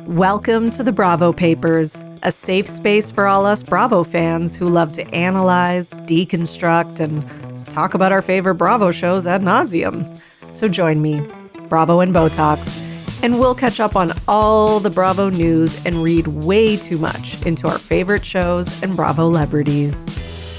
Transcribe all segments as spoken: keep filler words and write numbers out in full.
Welcome to the Bravo Papers, a safe space for all us Bravo fans who love to analyze, deconstruct, and talk about our favorite Bravo shows ad nauseum. So join me, Bravo and Botox, and we'll catch up on all the Bravo news and read way too much into our favorite shows and Bravo celebrities.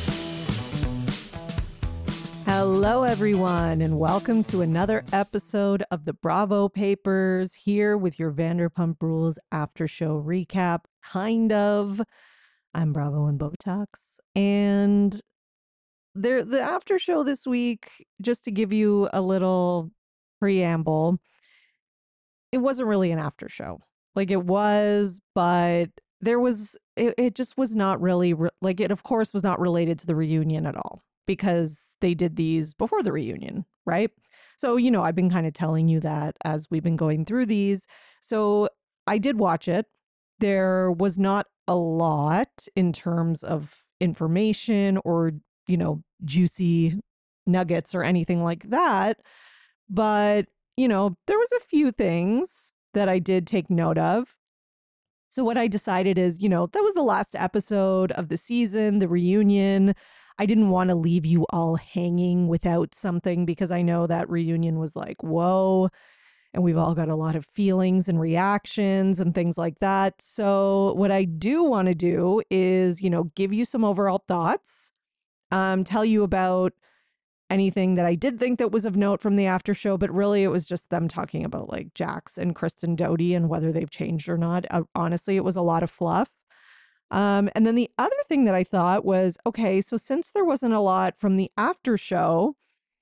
Hello, everyone, and welcome to another episode of the Bravo Papers, here with your Vanderpump Rules after show recap, kind of. I'm Bravo and Botox, and there, the after show this week, just to give you a little preamble, it wasn't really an after show. Like it was, but there was, it, it just was not really, re- like it, of course, was not related to the reunion at all, because they did these before the reunion, right? So, you know, I've been kind of telling you that as we've been going through these. So I did watch it. There was not a lot in terms of information or, you know, juicy nuggets or anything like that. But, you know, there was a few things that I did take note of. So what I decided is, you know, that was the last episode of the season, the reunion. I didn't want to leave you all hanging without something because I know that reunion was like, whoa, and we've all got a lot of feelings and reactions and things like that. So what I do want to do is, you know, give you some overall thoughts, um, tell you about anything that I did think that was of note from the after show, but really it was just them talking about like Jax and Kristen Doute and whether they've changed or not. Uh, honestly, it was a lot of fluff. Um, and then the other thing that I thought was, okay, so since there wasn't a lot from the after show,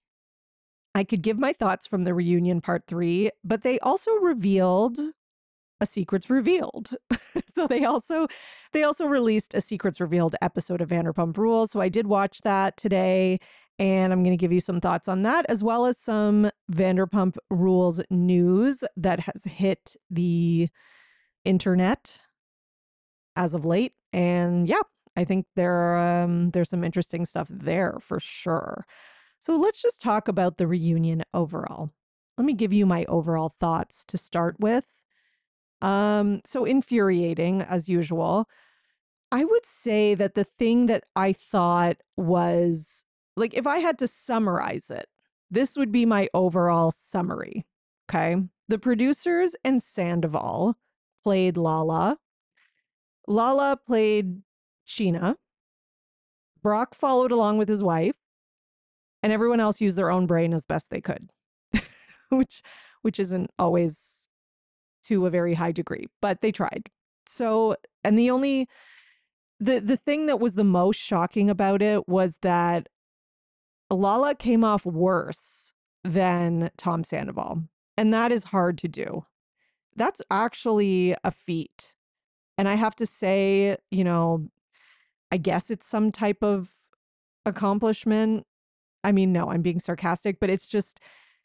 I could give my thoughts from the reunion part three, but they also revealed a Secrets Revealed. So they also they also released a Secrets Revealed episode of Vanderpump Rules. So I did watch that today, and I'm going to give you some thoughts on that, as well as some Vanderpump Rules news that has hit the internet as of late. And yeah, I think there um, there's some interesting stuff there for sure. So let's just talk about the reunion overall. Let me give you my overall thoughts to start with. Um, so infuriating as usual. I would say that the thing that I thought was like, if I had to summarize it, this would be my overall summary. Okay. The producers and Sandoval played Lala. Lala played Sheena. Brock followed along with his wife, and everyone else used their own brain as best they could, which which isn't always to a very high degree, but they tried. So, and the only the the thing that was the most shocking about it was that Lala came off worse than Tom Sandoval, and that is hard to do. That's actually a feat. And I have to say, you know, I guess it's some type of accomplishment. I mean, no, I'm being sarcastic, but it's just,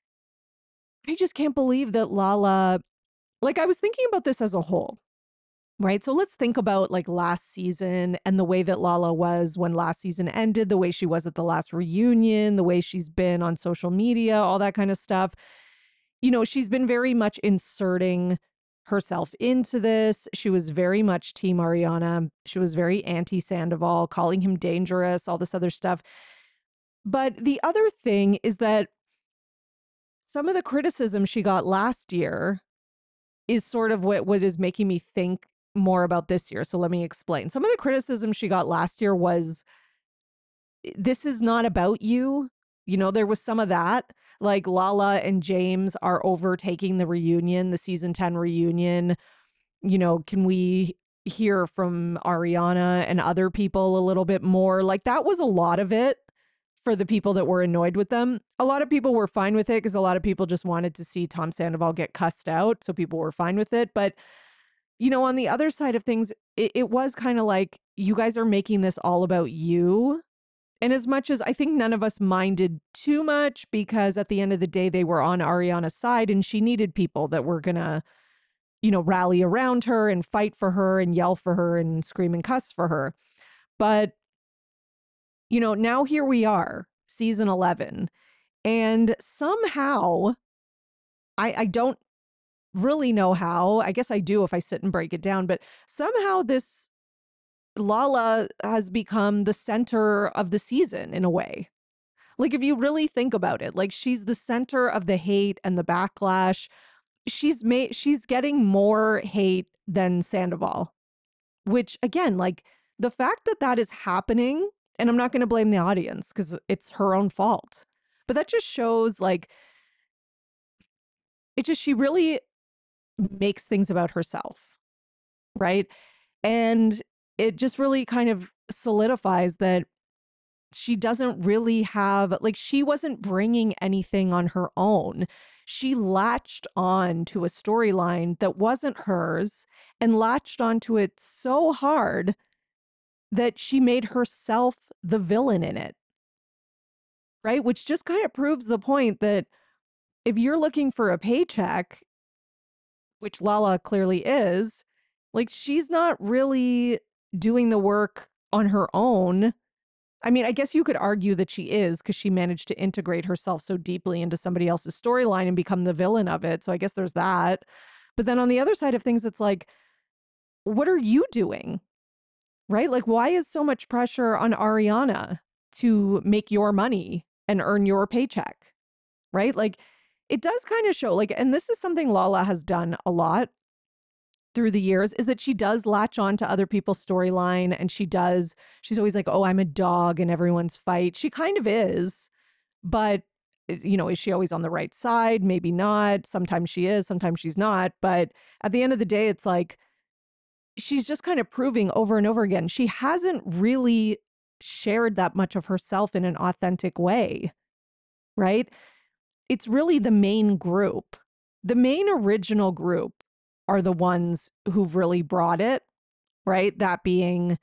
I just can't believe that Lala, like, I was thinking about this as a whole, right? So let's think about like last season and the way that Lala was when last season ended, the way she was at the last reunion, the way she's been on social media, all that kind of stuff. You know, she's been very much inserting herself into this. She was very much Team Ariana. She was very anti Sandoval, calling him dangerous, all this other stuff. But the other thing is that some of the criticism she got last year is sort of what, what is making me think more about this year. So let me explain. Some of the criticism she got last year was, this is not about you. You know, there was some of that. Like Lala and James are overtaking the reunion, the season ten reunion. You know, can we hear from Ariana and other people a little bit more? Like that was a lot of it for the people that were annoyed with them. A lot of people were fine with it because a lot of people just wanted to see Tom Sandoval get cussed out. So people were fine with it. But, you know, on the other side of things, it, it was kind of like, you guys are making this all about you. And as much as I think none of us minded too much, because at the end of the day, they were on Ariana's side and she needed people that were going to, you know, rally around her and fight for her and yell for her and scream and cuss for her. But, you know, now here we are, season eleven. And somehow, I, I don't really know how. I guess I do if I sit and break it down, but somehow this Lala has become the center of the season in a way. Like, if you really think about it, like, she's the center of the hate and the backlash. She's made she's getting more hate than Sandoval, which again, like, the fact that that is happening, and I'm not going to blame the audience because it's her own fault, but that just shows, like, it just, she really makes things about herself, right? And it just really kind of solidifies that she doesn't really have, like, she wasn't bringing anything on her own. She latched on to a storyline that wasn't hers and latched onto it so hard that she made herself the villain in it, right? Which just kind of proves the point that if you're looking for a paycheck, which Lala clearly is, like, she's not really doing the work on her own. I mean, I guess you could argue that she is because she managed to integrate herself so deeply into somebody else's storyline and become the villain of it. So I guess there's that. But then on the other side of things, it's like, what are you doing? Right? Like, why is so much pressure on Ariana to make your money and earn your paycheck? Right? Like, it does kind of show, like, and this is something Lala has done a lot through the years, is that she does latch on to other people's storyline, and she does, she's always like, oh, I'm a dog in everyone's fight. She kind of is, but eh, you know, is she always on the right side? Maybe not. Sometimes she is, sometimes she's not. But at the end of the day, it's like, she's just kind of proving over and over again, she hasn't really shared that much of herself in an authentic way, right? It's really the main group. The main original group are the ones who've really brought it, right? That being,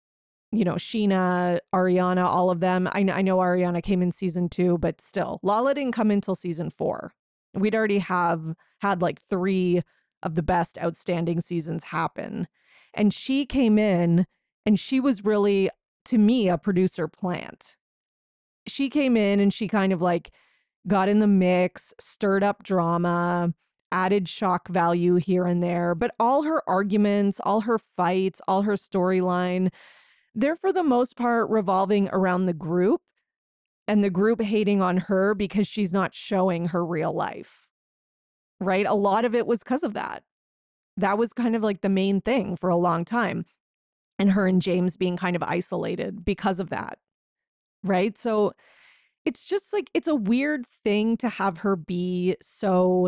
you know, Sheena, Ariana, all of them. I, kn- I know Ariana came in season two, but still, Lala didn't come until season four. We'd already have had like three of the best outstanding seasons happen. And she came in and she was really, to me, a producer plant. She came in and she kind of like got in the mix, stirred up drama, added shock value here and there. But all her arguments, all her fights, all her storyline, they're for the most part revolving around the group and the group hating on her because she's not showing her real life, right? A lot of it was because of that. That was kind of like the main thing for a long time. And her and James being kind of isolated because of that, right? So it's just like, it's a weird thing to have her be so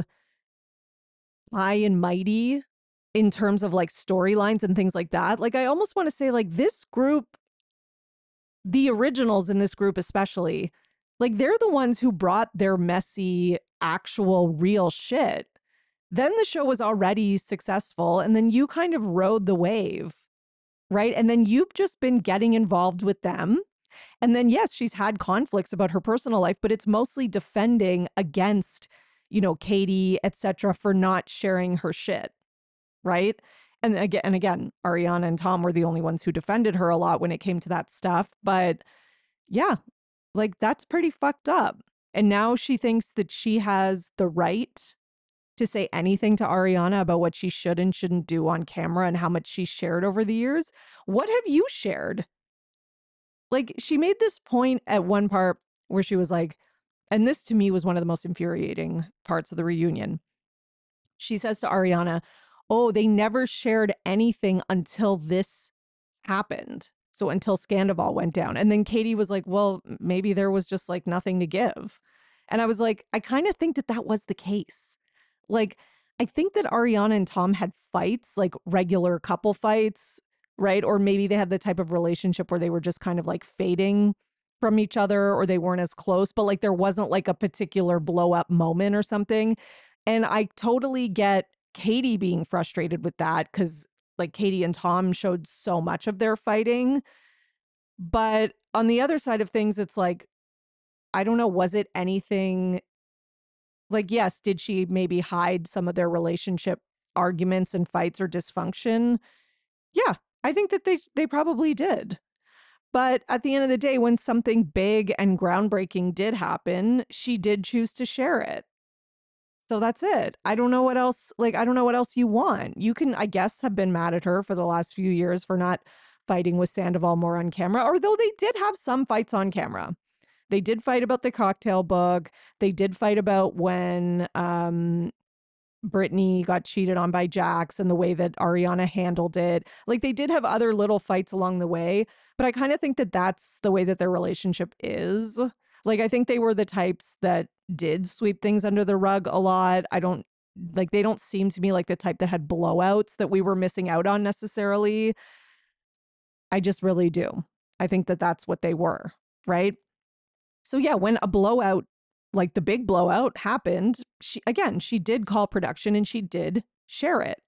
high and mighty in terms of like storylines and things like that. Like, I almost want to say, like, this group, the originals in this group especially, like, they're the ones who brought their messy, actual, real shit. Then the show was already successful, and then you kind of rode the wave, right? And then you've just been getting involved with them. And then, yes, she's had conflicts about her personal life, but it's mostly defending against, you know, Katie, et cetera, for not sharing her shit, right? And again, and again, Ariana and Tom were the only ones who defended her a lot when it came to that stuff. But yeah, like, that's pretty fucked up. And now she thinks that she has the right to say anything to Ariana about what she should and shouldn't do on camera and how much she shared over the years. What have you shared? Like, she made this point at one part where she was like, and this to me was one of the most infuriating parts of the reunion. She says to Ariana, oh, they never shared anything until this happened. So until Scandival went down. And then Katie was like, well, maybe there was just like nothing to give. And I was like, I kind of think that that was the case. Like, I think that Ariana and Tom had fights, like regular couple fights, right? Or maybe they had the type of relationship where they were just kind of like fading from each other, or they weren't as close, but like there wasn't like a particular blow up moment or something. And I totally get Katie being frustrated with that because like Katie and Tom showed so much of their fighting. But on the other side of things, it's like, I don't know, was it anything like, yes, did she maybe hide some of their relationship arguments and fights or dysfunction? Yeah, I think that they they probably did. But at the end of the day, when something big and groundbreaking did happen, she did choose to share it. So that's it. I don't know what else, like, I don't know what else you want. You can, I guess, have been mad at her for the last few years for not fighting with Sandoval more on camera, although they did have some fights on camera. They did fight about the cocktail book. They did fight about when um, Brittany got cheated on by Jax and the way that Ariana handled it. Like they did have other little fights along the way, but I kind of think that that's the way that their relationship is. Like I think they were the types that did sweep things under the rug a lot. I don't like they don't seem to me like the type that had blowouts that we were missing out on necessarily. I just really do. I think that that's what they were, right? So yeah, when a blowout, like the big blowout happened, she again, she did call production and she did share it.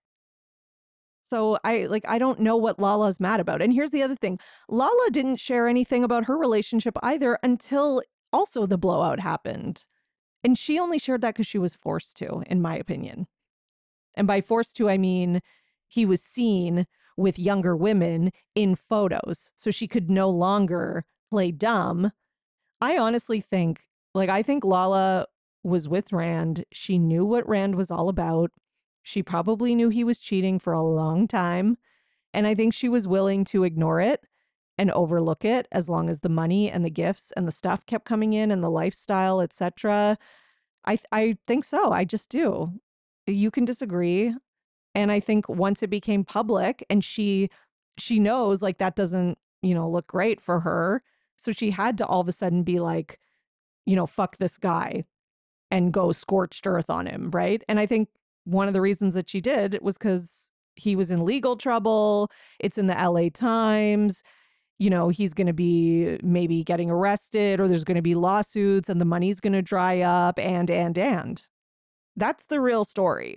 So I like I don't know what Lala's mad about. And here's the other thing. Lala didn't share anything about her relationship either until also the blowout happened. And she only shared that cuz she was forced to, in my opinion. And by forced to I mean he was seen with younger women in photos. So she could no longer play dumb. I honestly think, like, I think Lala was with Rand. She knew what Rand was all about. She probably knew he was cheating for a long time. And I think she was willing to ignore it and overlook it as long as the money and the gifts and the stuff kept coming in and the lifestyle, et cetera. I, I think so. I just do. You can disagree. And I think once it became public and she she knows like that doesn't, you know, look great for her. So she had to all of a sudden be like, you know, fuck this guy and go scorched earth on him, right? And I think one of the reasons that she did was because he was in legal trouble. It's in the L A Times. You know, he's going to be maybe getting arrested or there's going to be lawsuits and the money's going to dry up and, and, and. That's the real story.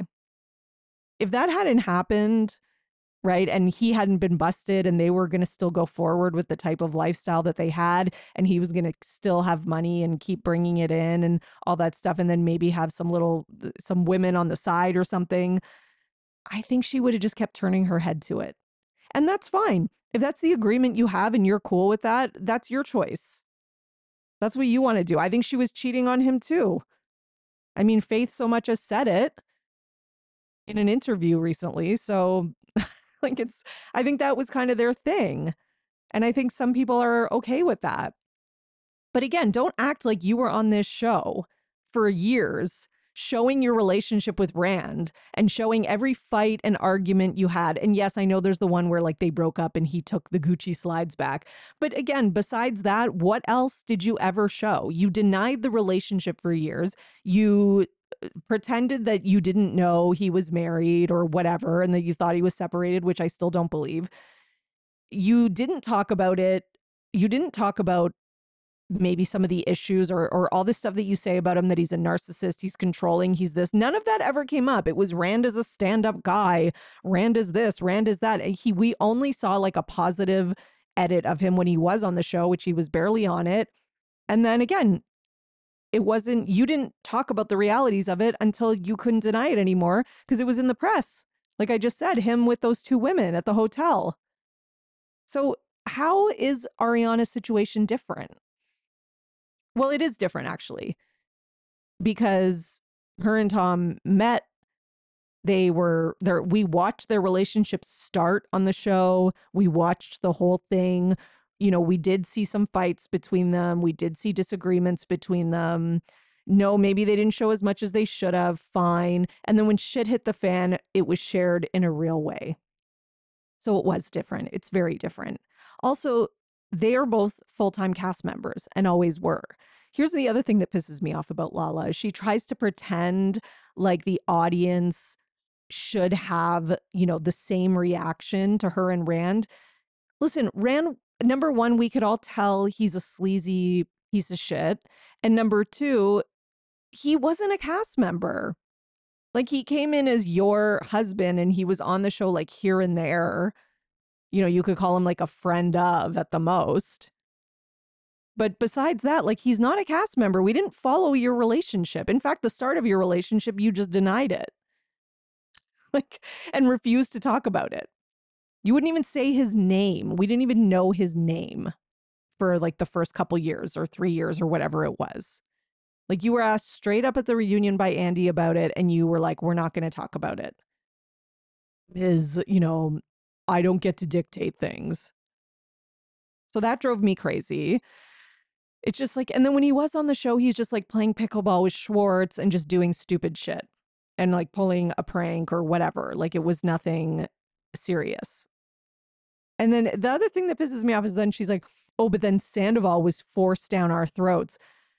If that hadn't happened, right, and he hadn't been busted and they were going to still go forward with the type of lifestyle that they had and he was going to still have money and keep bringing it in and all that stuff and then maybe have some little some women on the side or something, I think she would have just kept turning her head to it. And that's fine. If that's the agreement you have and you're cool with that, that's your choice. That's what you want to do. I think she was cheating on him too. I mean, Faith so much as said it in an interview recently. So like it's, I think that was kind of their thing. And I think some people are okay with that. But again, don't act like you were on this show for years showing your relationship with Rand and showing every fight and argument you had. And yes, I know there's the one where like they broke up and he took the Gucci slides back. But again, besides that, what else did you ever show? You denied the relationship for years. You pretended that you didn't know he was married or whatever and that you thought he was separated, which I still don't believe. You didn't talk about it. You didn't talk about maybe some of the issues or or all this stuff that you say about him, that he's a narcissist, he's controlling, he's this. None of that ever came up. It was Rand is a stand-up guy. Rand is this, Rand is that. And he we only saw like a positive edit of him when he was on the show, which he was barely on it. And then again, it wasn't, you didn't talk about the realities of it until you couldn't deny it anymore because it was in the press. Like I just said, him with those two women at the hotel. So how is Ariana's situation different? Well, it is different actually, because her and Tom met. They were there. We watched their relationship start on the show. We watched the whole thing. You know, we did see some fights between them. We did see disagreements between them. No, maybe they didn't show as much as they should have. Fine. And then when shit hit the fan, it was shared in a real way. So it was different. It's very different. Also, they are both full-time cast members and always were. Here's the other thing that pisses me off about Lala. She tries to pretend like the audience should have, you know, the same reaction to her and Rand. Listen, Rand, number one, we could all tell he's a sleazy piece of shit. And number two, he wasn't a cast member. Like he came in as your husband and he was on the show like here and there. You know, you could call him like a friend of at the most. But besides that, like he's not a cast member. We didn't follow your relationship. In fact, the start of your relationship, you just denied it. Like, and refused to talk about it. You wouldn't even say his name. We didn't even know his name for like the first couple years or three years or whatever it was. Like you were asked straight up at the reunion by Andy about it, and you were like, we're not going to talk about it. Is, you know, I don't get to dictate things. So that drove me crazy. It's just like, and then when he was on the show, he's just like playing pickleball with Schwartz and just doing stupid shit and like pulling a prank or whatever. Like it was nothing serious. And then the other thing that pisses me off is then she's like, oh, but then Sandoval was forced down our throats.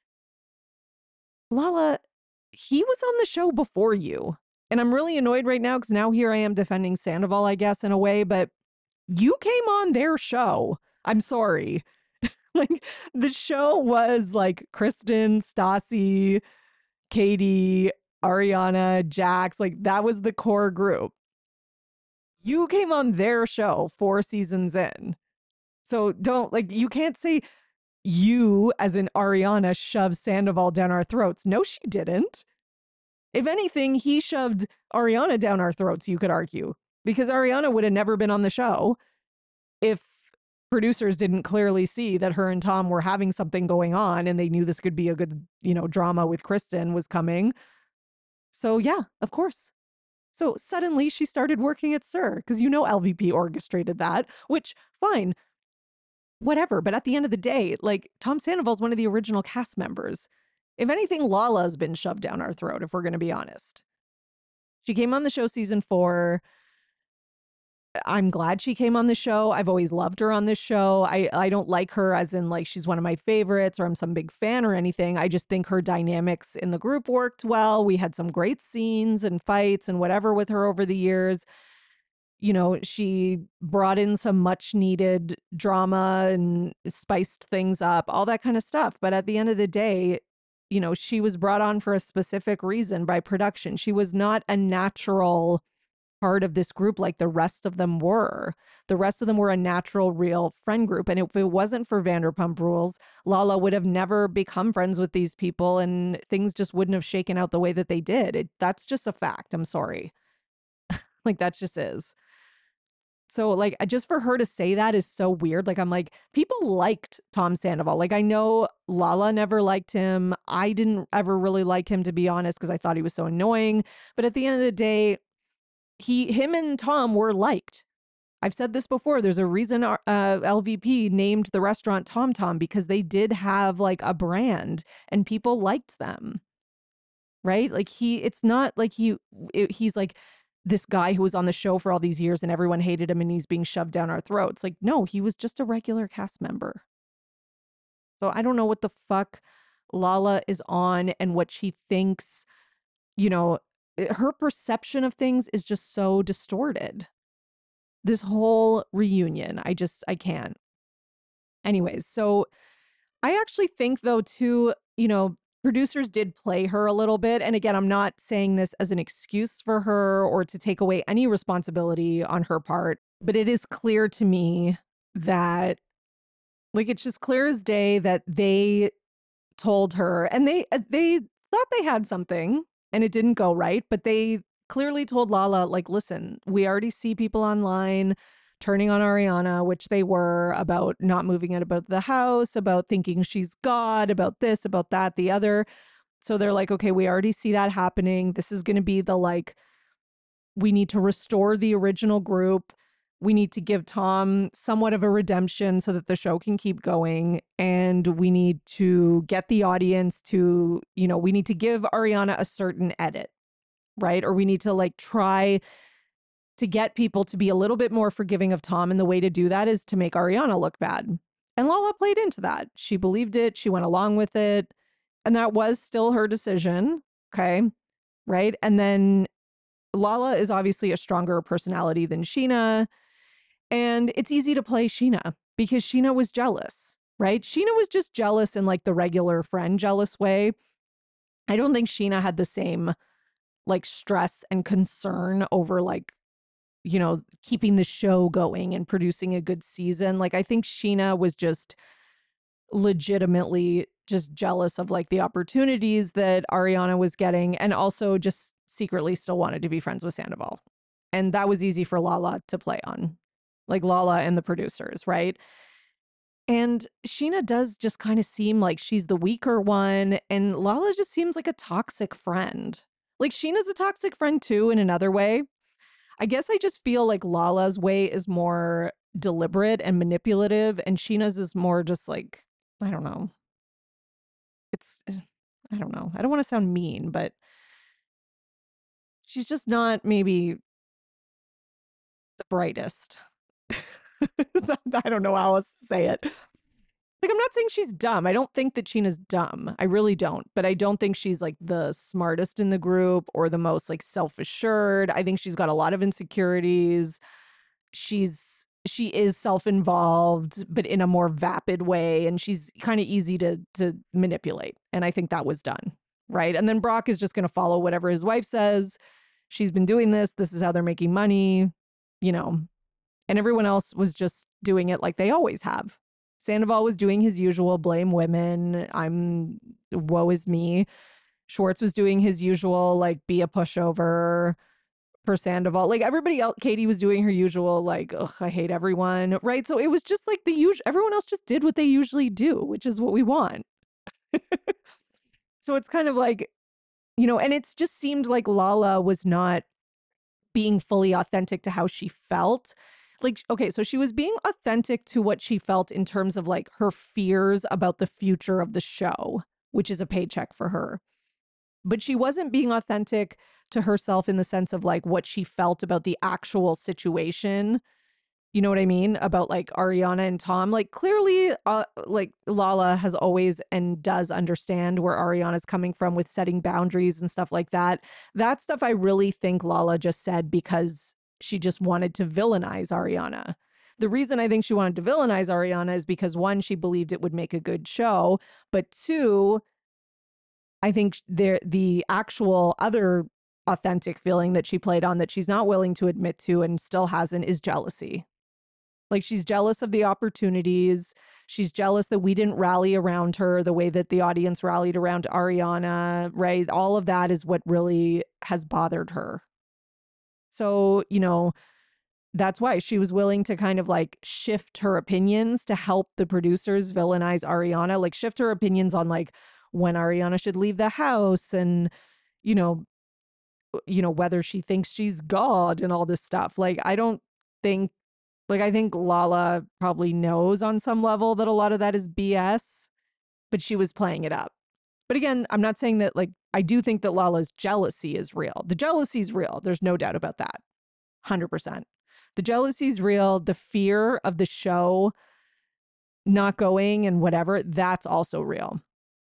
Lala, he was on the show before you. And I'm really annoyed right now because now here I am defending Sandoval, I guess, in a way, but you came on their show. I'm sorry. Like the show was like Kristen, Stassi, Katie, Ariana, Jax. Like that was the core group. You came on their show four seasons in. So don't like, you can't say you, as in Ariana, shoved Sandoval down our throats. No, she didn't. If anything, he shoved Ariana down our throats, you could argue, because Ariana would have never been on the show if producers didn't clearly see that her and Tom were having something going on and they knew this could be a good, you know, drama with Kristen was coming. So yeah, of course. So suddenly she started working at SUR because you know L V P orchestrated that, which fine, whatever. But at the end of the day, like Tom Sandoval's one of the original cast members. If anything, Lala's been shoved down our throat, if we're going to be honest. She came on the show season four. I'm glad she came on the show. I've always loved her on this show. I, I don't like her as in like she's one of my favorites or I'm some big fan or anything. I just think her dynamics in the group worked well. We had some great scenes and fights and whatever with her over the years. You know, she brought in some much needed drama and spiced things up, all that kind of stuff. But at the end of the day, you know, she was brought on for a specific reason by production. She was not a natural part of this group like the rest of them were. The rest of them were a natural, real friend group. And if it wasn't for Vanderpump Rules, Lala would have never become friends with these people and things just wouldn't have shaken out the way that they did. It, that's just a fact. I'm sorry. Like, that just is. So, like, just for her to say that is so weird. Like, I'm like, people liked Tom Sandoval. Like, I know Lala never liked him. I didn't ever really like him, to be honest, because I thought he was so annoying. But at the end of the day, he, him and Tom were liked. I've said this before. There's a reason uh, L V P named the restaurant Tom Tom because they did have like a brand and people liked them. Right? Like he, it's not like he, it, he's like this guy who was on the show for all these years and everyone hated him and he's being shoved down our throats. Like, no, he was just a regular cast member. So I don't know what the fuck Lala is on and what she thinks, you know, her perception of things is just so distorted. This whole reunion, I just, I can't. Anyways, so I actually think though too, you know, producers did play her a little bit. And again, I'm not saying this as an excuse for her or to take away any responsibility on her part, but it is clear to me that like it's just clear as day that they told her and they uh, they thought they had something and it didn't go right, but they clearly told Lala, like, listen, we already see people online turning on Ariana, which they were, about not moving it about the house, about thinking she's God, about this, about that, the other. So they're like, okay, we already see that happening. This is going to be the like, we need to restore the original group. We need to give Tom somewhat of a redemption so that the show can keep going. And we need to get the audience to, you know, we need to give Ariana a certain edit, right? Or we need to like try to get people to be a little bit more forgiving of Tom. And the way to do that is to make Ariana look bad. And Lala played into that. She believed it. She went along with it. And that was still her decision. Okay. Right. And then Lala is obviously a stronger personality than Scheana. And it's easy to play Scheana because Scheana was jealous, right? Scheana was just jealous in like the regular friend jealous way. I don't think Scheana had the same like stress and concern over like, you know, keeping the show going and producing a good season. Like, I think Scheana was just legitimately just jealous of like the opportunities that Ariana was getting and also just secretly still wanted to be friends with Sandoval. And that was easy for Lala to play on, like Lala and the producers, right? And Sheena does just kind of seem like she's the weaker one, and Lala just seems like a toxic friend. Like Sheena's a toxic friend too in another way. I guess I just feel like Lala's way is more deliberate and manipulative, and Sheena's is more just like, I don't know. It's, eh, I don't know. I don't want to sound mean, but she's just not maybe the brightest. I don't know how else to say it. Like, I'm not saying she's dumb. I don't think that Sheena's dumb. I really don't. But I don't think she's like the smartest in the group or the most like self assured. I think she's got a lot of insecurities. She's, she is self involved, but in a more vapid way. And she's kind of easy to, to manipulate. And I think that was done. Right. And then Brock is just going to follow whatever his wife says. She's been doing this. This is how they're making money, you know, and everyone else was just doing it like they always have. Sandoval was doing his usual blame women. I'm woe is me. Schwartz was doing his usual like be a pushover for Sandoval. Like everybody else, Katie was doing her usual like ugh, I hate everyone, right? So it was just like the usual. Everyone else just did what they usually do, which is what we want. So it's kind of like, you know, and it's just seemed like Lala was not being fully authentic to how she felt. Like, okay, so she was being authentic to what she felt in terms of like her fears about the future of the show, which is a paycheck for her. But she wasn't being authentic to herself in the sense of like what she felt about the actual situation. You know what I mean? About like Ariana and Tom. Like clearly, uh, like Lala has always and does understand where Ariana's coming from with setting boundaries and stuff like that. That stuff I really think Lala just said because she just wanted to villainize Ariana. The reason I think she wanted to villainize Ariana is because one, she believed it would make a good show, but two, I think there the actual other authentic feeling that she played on that she's not willing to admit to and still hasn't is jealousy. Like she's jealous of the opportunities. She's jealous that we didn't rally around her the way that the audience rallied around Ariana, right? All of that is what really has bothered her. So, you know, that's why she was willing to kind of like shift her opinions to help the producers villainize Ariana, like shift her opinions on like when Ariana should leave the house and, you know, you know, whether she thinks she's God and all this stuff. Like, I don't think like, I think Lala probably knows on some level that a lot of that is B S, but she was playing it up. But again, I'm not saying that, like, I do think that Lala's jealousy is real. The jealousy is real. There's no doubt about that. one hundred percent. The jealousy is real. The fear of the show not going and whatever, that's also real.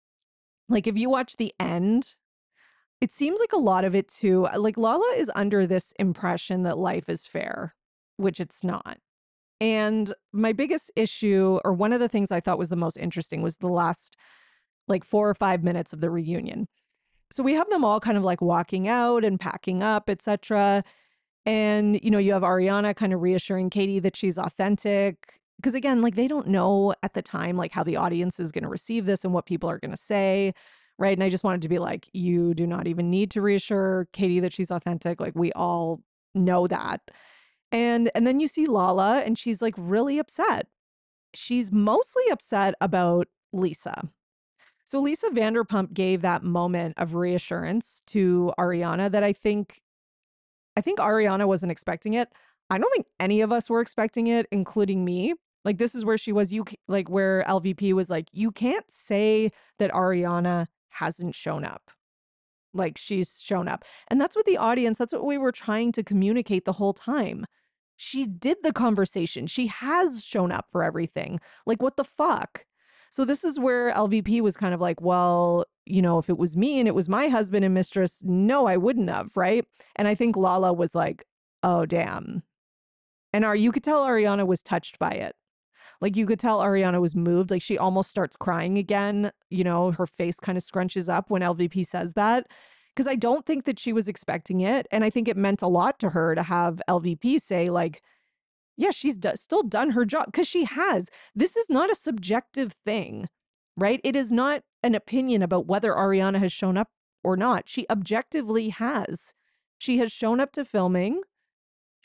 Like, if you watch the end, it seems like a lot of it too, like, Lala is under this impression that life is fair, which it's not. And my biggest issue, or one of the things I thought was the most interesting, was the last like four or five minutes of the reunion. So we have them all kind of like walking out and packing up, et cetera. And, you know, you have Ariana kind of reassuring Katie that she's authentic. Because again, like they don't know at the time, like how the audience is going to receive this and what people are going to say. Right. And I just wanted to be like, you do not even need to reassure Katie that she's authentic. Like we all know that. And and then you see Lala and she's like really upset. She's mostly upset about Lisa. So Lisa Vanderpump gave that moment of reassurance to Ariana that I think I think Ariana wasn't expecting it. I don't think any of us were expecting it, including me. Like this is where she was you like where L V P was like you can't say that Ariana hasn't shown up. Like she's shown up. And that's what the audience, that's what we were trying to communicate the whole time. She did the conversation. She has shown up for everything. Like, what the fuck? So this is where L V P was kind of like, well, you know, if it was me and it was my husband and mistress, no, I wouldn't have, right? And I think Lala was like, oh, damn. And our, you could tell Ariana was touched by it. Like you could tell Ariana was moved. Like she almost starts crying again. You know, her face kind of scrunches up when L V P says that. Because I don't think that she was expecting it. And I think it meant a lot to her to have L V P say like, yeah, she's do- still done her job because she has. This is not a subjective thing, right? It is not an opinion about whether Ariana has shown up or not. She objectively has. She has shown up to filming.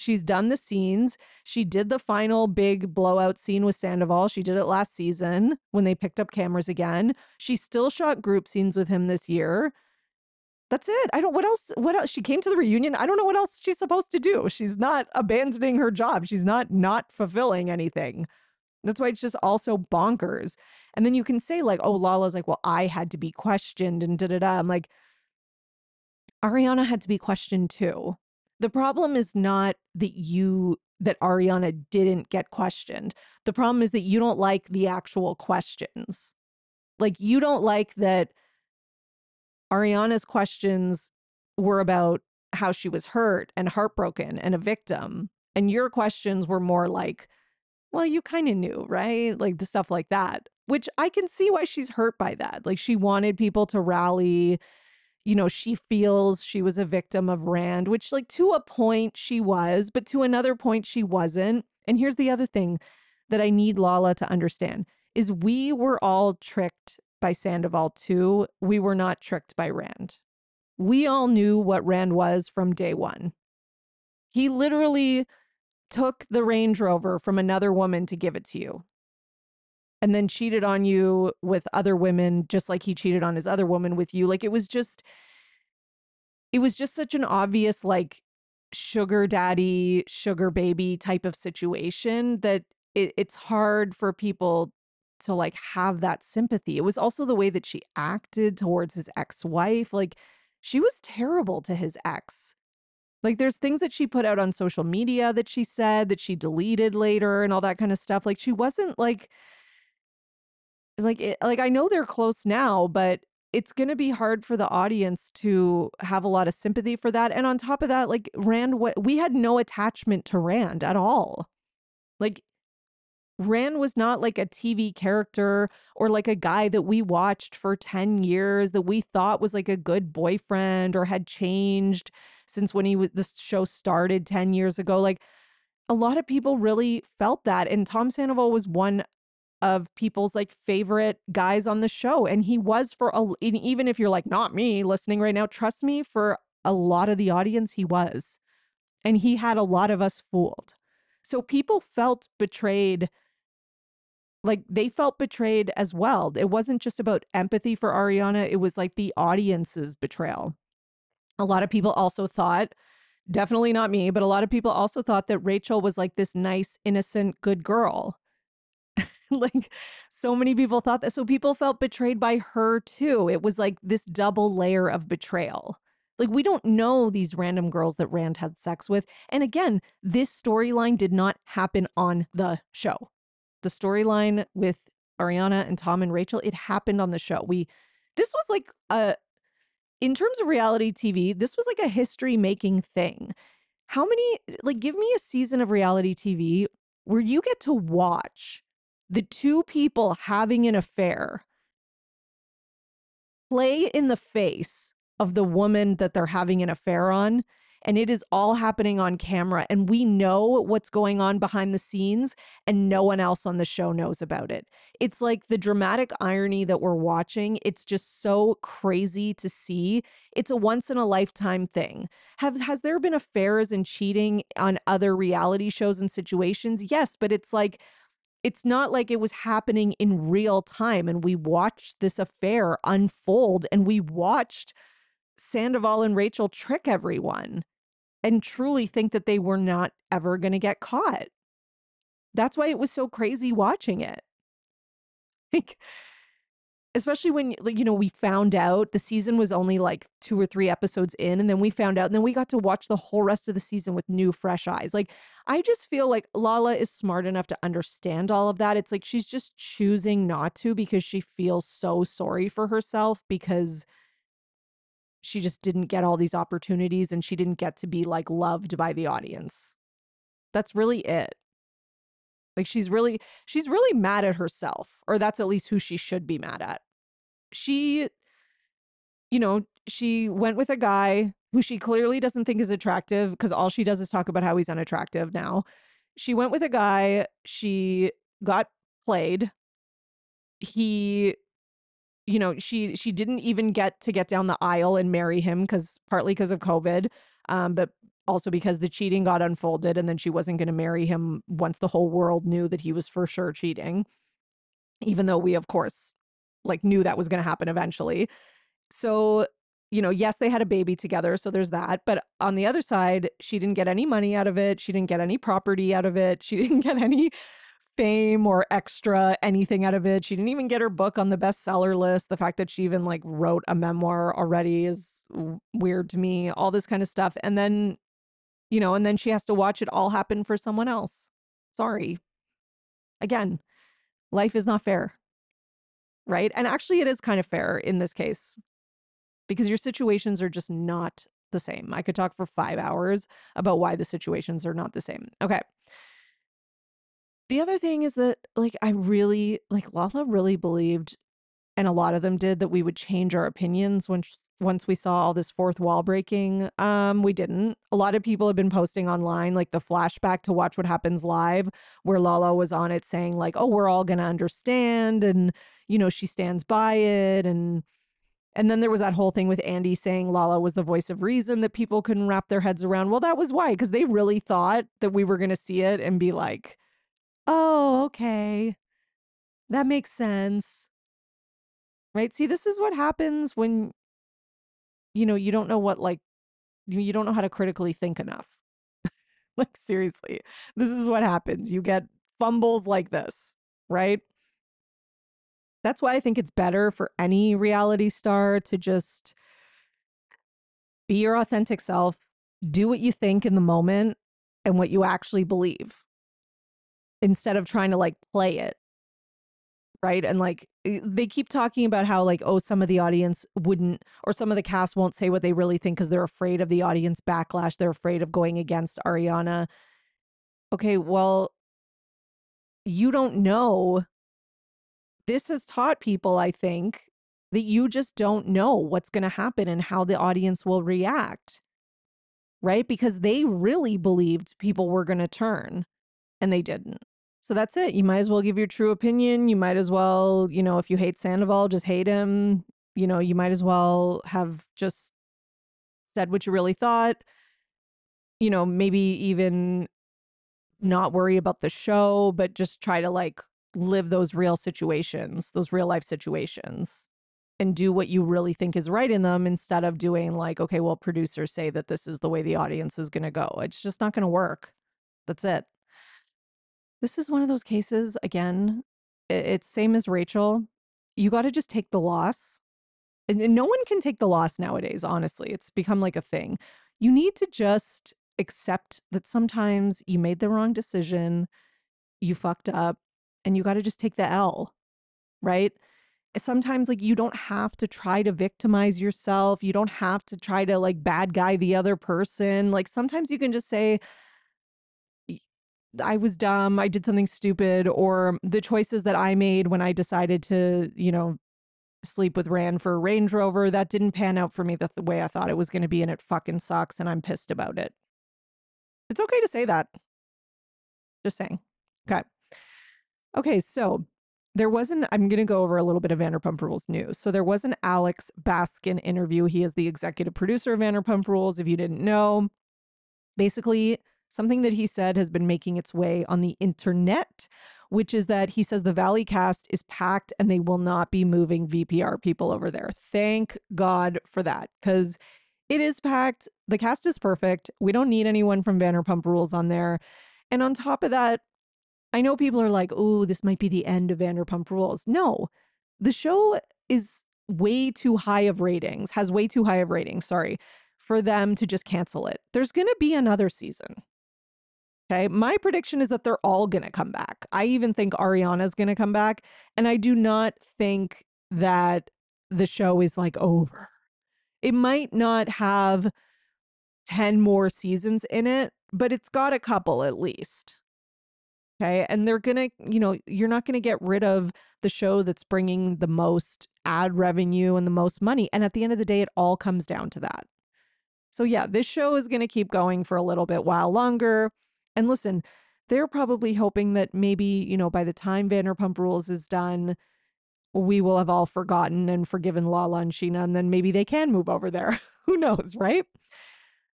She's done the scenes. She did the final big blowout scene with Sandoval. She did it last season when they picked up cameras again. She still shot group scenes with him this year. That's it. I don't, what else, what else? She came to the reunion. I don't know what else she's supposed to do. She's not abandoning her job. She's not not fulfilling anything. That's why it's just also bonkers. And then you can say like, oh, Lala's like, well, I had to be questioned and da da da. I'm like, Ariana had to be questioned too. The problem is not that you, that Ariana didn't get questioned. The problem is that you don't like the actual questions. Like, you don't like that Ariana's questions were about how she was hurt and heartbroken and a victim. And your questions were more like, well, you kind of knew, right? Like the stuff like that, which I can see why she's hurt by that. Like, she wanted people to rally. You know, she feels she was a victim of Rand, which, like, to a point she was, but to another point she wasn't. And here's the other thing that I need Lala to understand is we were all tricked by Sandoval too. We were not tricked by Rand. We all knew what Rand was from day one. He literally took the Range Rover from another woman to give it to you and then cheated on you with other women, just like he cheated on his other woman with you. Like, it was just, it was just such an obvious, like, sugar daddy, sugar baby type of situation that it, it's hard for people to like have that sympathy. It was also the way that she acted towards his ex-wife. Like, she was terrible to his ex. Like, there's things that she put out on social media that she said that she deleted later and all that kind of stuff. Like, she wasn't like, like, it, like I know they're close now, but it's going to be hard for the audience to have a lot of sympathy for that. And on top of that, like, Rand, we had no attachment to Rand at all. Like, Rand was not like a T V character or like a guy that we watched for ten years that we thought was like a good boyfriend or had changed since when he was, this show started ten years ago. Like, a lot of people really felt that. And Tom Sandoval was one of people's like favorite guys on the show. And he was for a, even if you're like, not me listening right now, trust me, for a lot of the audience, he was. And he had a lot of us fooled. So people felt betrayed. Like, they felt betrayed as well. It wasn't just about empathy for Ariana. It was like the audience's betrayal. A lot of people also thought, definitely not me, but a lot of people also thought that Rachel was like this nice, innocent, good girl. Like, so many people thought that. So people felt betrayed by her too. It was like this double layer of betrayal. Like, we don't know these random girls that Rand had sex with. And again, this storyline did not happen on the show. The storyline with Ariana and Tom and Rachel, it happened on the show. We, this was like a, in terms of reality T V, this was like a history making thing. How many, like, give me a season of reality T V where you get to watch the two people having an affair play in the face of the woman that they're having an affair on. And it is all happening on camera. And we know what's going on behind the scenes, and no one else on the show knows about it. It's like the dramatic irony that we're watching. It's just so crazy to see. It's a once in a lifetime thing. Have, has there been affairs and cheating on other reality shows and situations? Yes, but it's like, it's not like it was happening in real time. And we watched this affair unfold, and we watched Sandoval and Rachel trick everyone and truly think that they were not ever going to get caught. That's why it was so crazy watching it. Like, especially when, like, you know, we found out the season was only like two or three episodes in, and then we found out, and then we got to watch the whole rest of the season with new, fresh eyes. Like, I just feel like Lala is smart enough to understand all of that. It's like she's just choosing not to because she feels so sorry for herself because she just didn't get all these opportunities and she didn't get to be like loved by the audience. That's really it. Like, she's really, she's really mad at herself, or that's at least who she should be mad at. She, you know, she went with a guy who she clearly doesn't think is attractive because all she does is talk about how he's unattractive now. She went with a guy, she got played. He, you know, she she didn't even get to get down the aisle and marry him because partly because of COVID. Um, but Also because the cheating got unfolded and then she wasn't going to marry him once the whole world knew that he was for sure cheating. Even though we, of course, like knew that was going to happen eventually. So, you know, yes, they had a baby together. So there's that. But on the other side, she didn't get any money out of it. She didn't get any property out of it. She didn't get any fame or extra anything out of it. She didn't even get her book on the bestseller list. The fact that she even like wrote a memoir already is w- weird to me, all this kind of stuff. And then, you know, and then she has to watch it all happen for someone else. Sorry. Again, life is not fair, right? And actually, it is kind of fair in this case because your situations are just not the same. I could talk for five hours about why the situations are not the same. Okay. The other thing is that, like, I really, like, Lala really believed, and a lot of them did, that we would change our opinions once once we saw all this fourth wall breaking. Um, we didn't. A lot of people have been posting online, like the flashback to Watch What Happens Live, where Lala was on it saying, like, oh, we're all gonna understand, and you know, she stands by it, and and then there was that whole thing with Andy saying Lala was the voice of reason that people couldn't wrap their heads around. Well, that was why, because they really thought that we were gonna see it and be like, oh, okay. That makes sense. Right? See, this is what happens when, you know, you don't know what, like, you you don't know how to critically think enough. Like, seriously, this is what happens. You get fumbles like this, right? That's why I think it's better for any reality star to just be your authentic self, do what you think in the moment and what you actually believe instead of trying to like play it. Right. And like eh, they keep talking about how, like, oh, some of the audience wouldn't, or some of the cast won't say what they really think because they're afraid of the audience backlash. They're afraid of going against Ariana. Okay. Well, you don't know. This has taught people, I think, that you just don't know what's going to happen and how the audience will react. Right. Because they really believed people were going to turn and they didn't. So that's it. You might as well give your true opinion. You might as well, you know, if you hate Sandoval, just hate him. You know, you might as well have just said what you really thought. You know, maybe even not worry about the show, but just try to like live those real situations, those real life situations, and do what you really think is right in them instead of doing like, okay, well, producers say that this is the way the audience is going to go. It's just not going to work. That's it. This is one of those cases, again, i- it's same as Rachel. You got to just take the loss. And, and no one can take the loss nowadays, honestly. It's become like a thing. You need to just accept that sometimes you made the wrong decision, you fucked up, and you got to just take the L, right? Sometimes, like, you don't have to try to victimize yourself. You don't have to try to, like, bad guy the other person. Like, sometimes you can just say, I was dumb, I did something stupid, or the choices that I made when I decided to, you know, sleep with Rand for a Range Rover, that didn't pan out for me the, the way I thought it was going to be, and it fucking sucks, and I'm pissed about it. It's okay to say that. Just saying. Okay. Okay, so there wasn't, I'm going to go over a little bit of Vanderpump Rules news. So there was an Alex Baskin interview. He is the executive producer of Vanderpump Rules, if you didn't know. Basically, something that he said has been making its way on the internet, which is that he says the Valley cast is packed and they will not be moving V P R people over there. Thank God for that, because it is packed. The cast is perfect. We don't need anyone from Vanderpump Rules on there. And on top of that, I know people are like, oh, this might be the end of Vanderpump Rules. No, the show is way too high of ratings, has way too high of ratings, sorry, for them to just cancel it. There's going to be another season. Okay. My prediction is that they're all going to come back. I even think Ariana's going to come back. And I do not think that the show is like over. It might not have ten more seasons in it, but it's got a couple at least. Okay. And they're going to, you know, you're not going to get rid of the show that's bringing the most ad revenue and the most money. And at the end of the day, it all comes down to that. So, yeah, this show is going to keep going for a little bit while longer. And listen, they're probably hoping that maybe, you know, by the time Vanderpump Rules is done, we will have all forgotten and forgiven Lala and Sheena, and then maybe they can move over there. Who knows, right?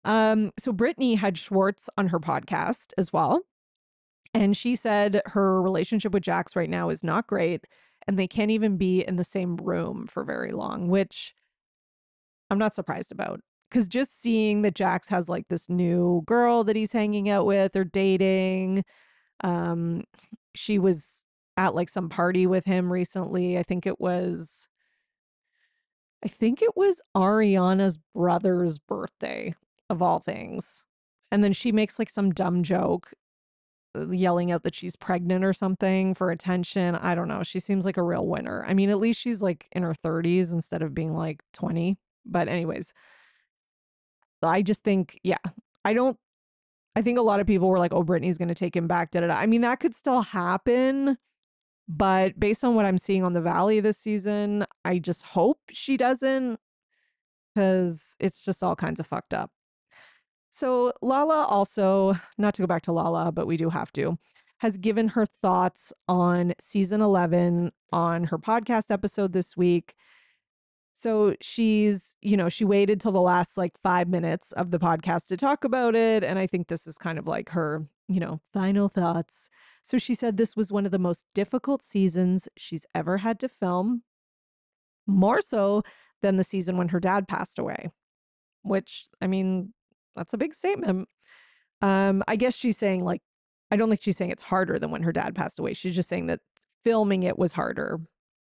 Um, so Brittany had Schwartz on her podcast as well. And she said her relationship with Jax right now is not great. And they can't even be in the same room for very long, which I'm not surprised about. Because just seeing that Jax has like this new girl that he's hanging out with or dating, um, she was at like some party with him recently. I think it was, I think it was Ariana's brother's birthday of all things. And then she makes like some dumb joke uh, yelling out that she's pregnant or something for attention. I don't know. She seems like a real winner. I mean, at least she's like in her thirties instead of being like twenty. But, anyways, I just think, yeah, I don't, I think a lot of people were like, oh, Brittany's going to take him back. Da, da, da. I mean, that could still happen. But based on what I'm seeing on the Valley this season, I just hope she doesn't because it's just all kinds of fucked up. So Lala also, not to go back to Lala, but we do have to, has given her thoughts on season eleven on her podcast episode this week. So she's, you know, she waited till the last like five minutes of the podcast to talk about it. And I think this is kind of like her, you know, final thoughts. So she said this was one of the most difficult seasons she's ever had to film, more so than the season when her dad passed away, which, I mean, that's a big statement. Um, I guess she's saying like, I don't think she's saying it's harder than when her dad passed away. She's just saying that filming it was harder.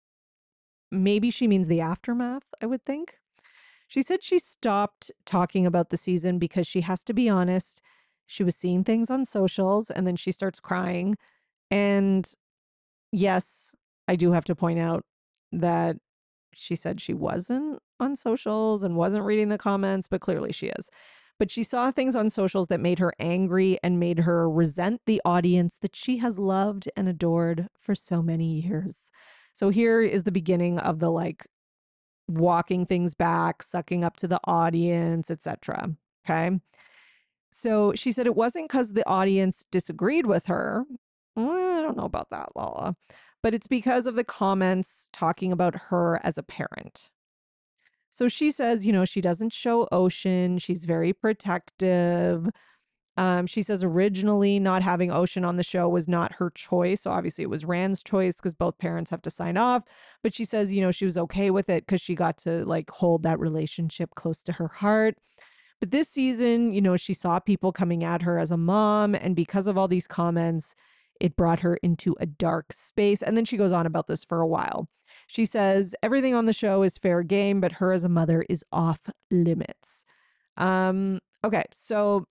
Maybe she means the aftermath, I would think. She said she stopped talking about the season because she has to be honest. She was seeing things on socials and then she starts crying. And yes, I do have to point out that she said she wasn't on socials and wasn't reading the comments, but clearly she is. But she saw things on socials that made her angry and made her resent the audience that she has loved and adored for so many years. So here is the beginning of the like walking things back, sucking up to the audience, et cetera. Okay. So she said it wasn't because the audience disagreed with her. Well, I don't know about that, Lala. But it's because of the comments talking about her as a parent. So she says, you know, she doesn't show Ocean. She's very protective. Um, she says originally not having Ocean on the show was not her choice. So obviously it was Rand's choice because both parents have to sign off. But she says, you know, she was okay with it because she got to like hold that relationship close to her heart. But this season, you know, she saw people coming at her as a mom. And because of all these comments, it brought her into a dark space. And then she goes on about this for a while. She says, everything on the show is fair game, but her as a mother is off limits. Um, okay, so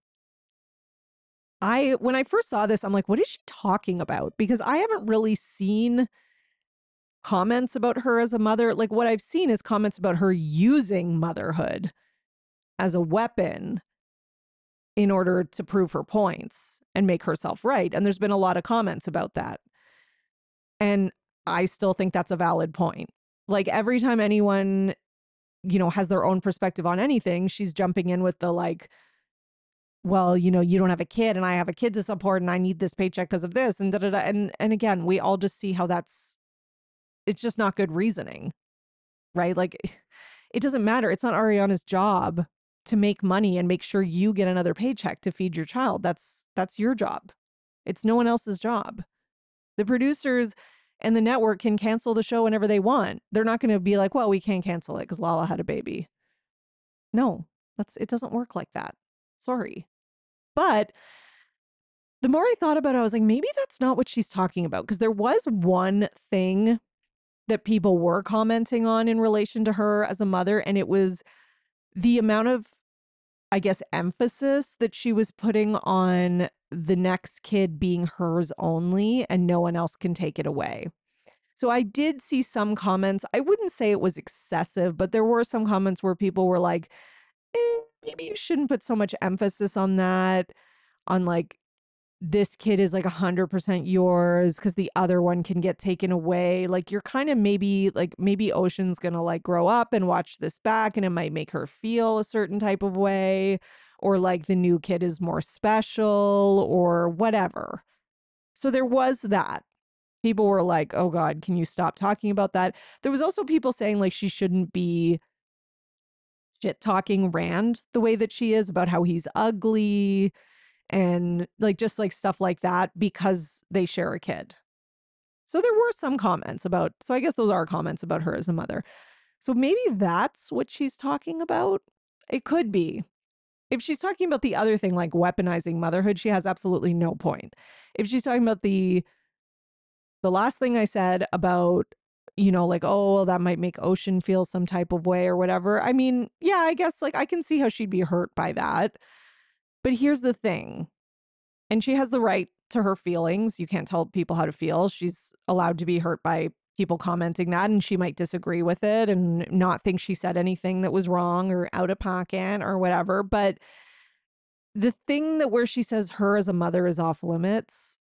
I, when I first saw this, I'm like, what is she talking about? Because I haven't really seen comments about her as a mother. Like, what I've seen is comments about her using motherhood as a weapon in order to prove her points and make herself right. And there's been a lot of comments about that. And I still think that's a valid point. Like every time anyone, you know, has their own perspective on anything, she's jumping in with the like, well, you know, you don't have a kid and I have a kid to support and I need this paycheck because of this and da da da. And and again, we all just see how that's it's just not good reasoning, right? Like it doesn't matter. It's not Ariana's job to make money and make sure you get another paycheck to feed your child. That's that's your job. It's no one else's job. The producers and the network can cancel the show whenever they want. They're not going to be like, well, we can't cancel it because Lala had a baby. No, that's it doesn't work like that. Sorry. But the more I thought about it, I was like, maybe that's not what she's talking about. Because there was one thing that people were commenting on in relation to her as a mother, and it was the amount of, I guess, emphasis that she was putting on the next kid being hers only and no one else can take it away. So I did see some comments. I wouldn't say it was excessive, but there were some comments where people were like, eh, maybe you shouldn't put so much emphasis on that, on like, this kid is like one hundred percent yours because the other one can get taken away. Like you're kind of maybe like maybe Ocean's going to like grow up and watch this back and it might make her feel a certain type of way, or like the new kid is more special or whatever. So there was that. People were like, oh God, can you stop talking about that? There was also people saying like she shouldn't be shit talking Rand the way that she is about how he's ugly and like just like stuff like that because they share a kid. So there were some comments about, so I guess those are comments about her as a mother. So maybe that's what she's talking about. It could be. If she's talking about the other thing, like weaponizing motherhood, she has absolutely no point. If she's talking about the the last thing I said about, you know, like, oh, well, that might make Ocean feel some type of way or whatever. I mean, yeah, I guess like I can see how she'd be hurt by that. But here's the thing. And she has the right to her feelings. You can't tell people how to feel. She's allowed to be hurt by people commenting that, and she might disagree with it and not think she said anything that was wrong or out of pocket or whatever. But the thing that where she says her as a mother is off limits,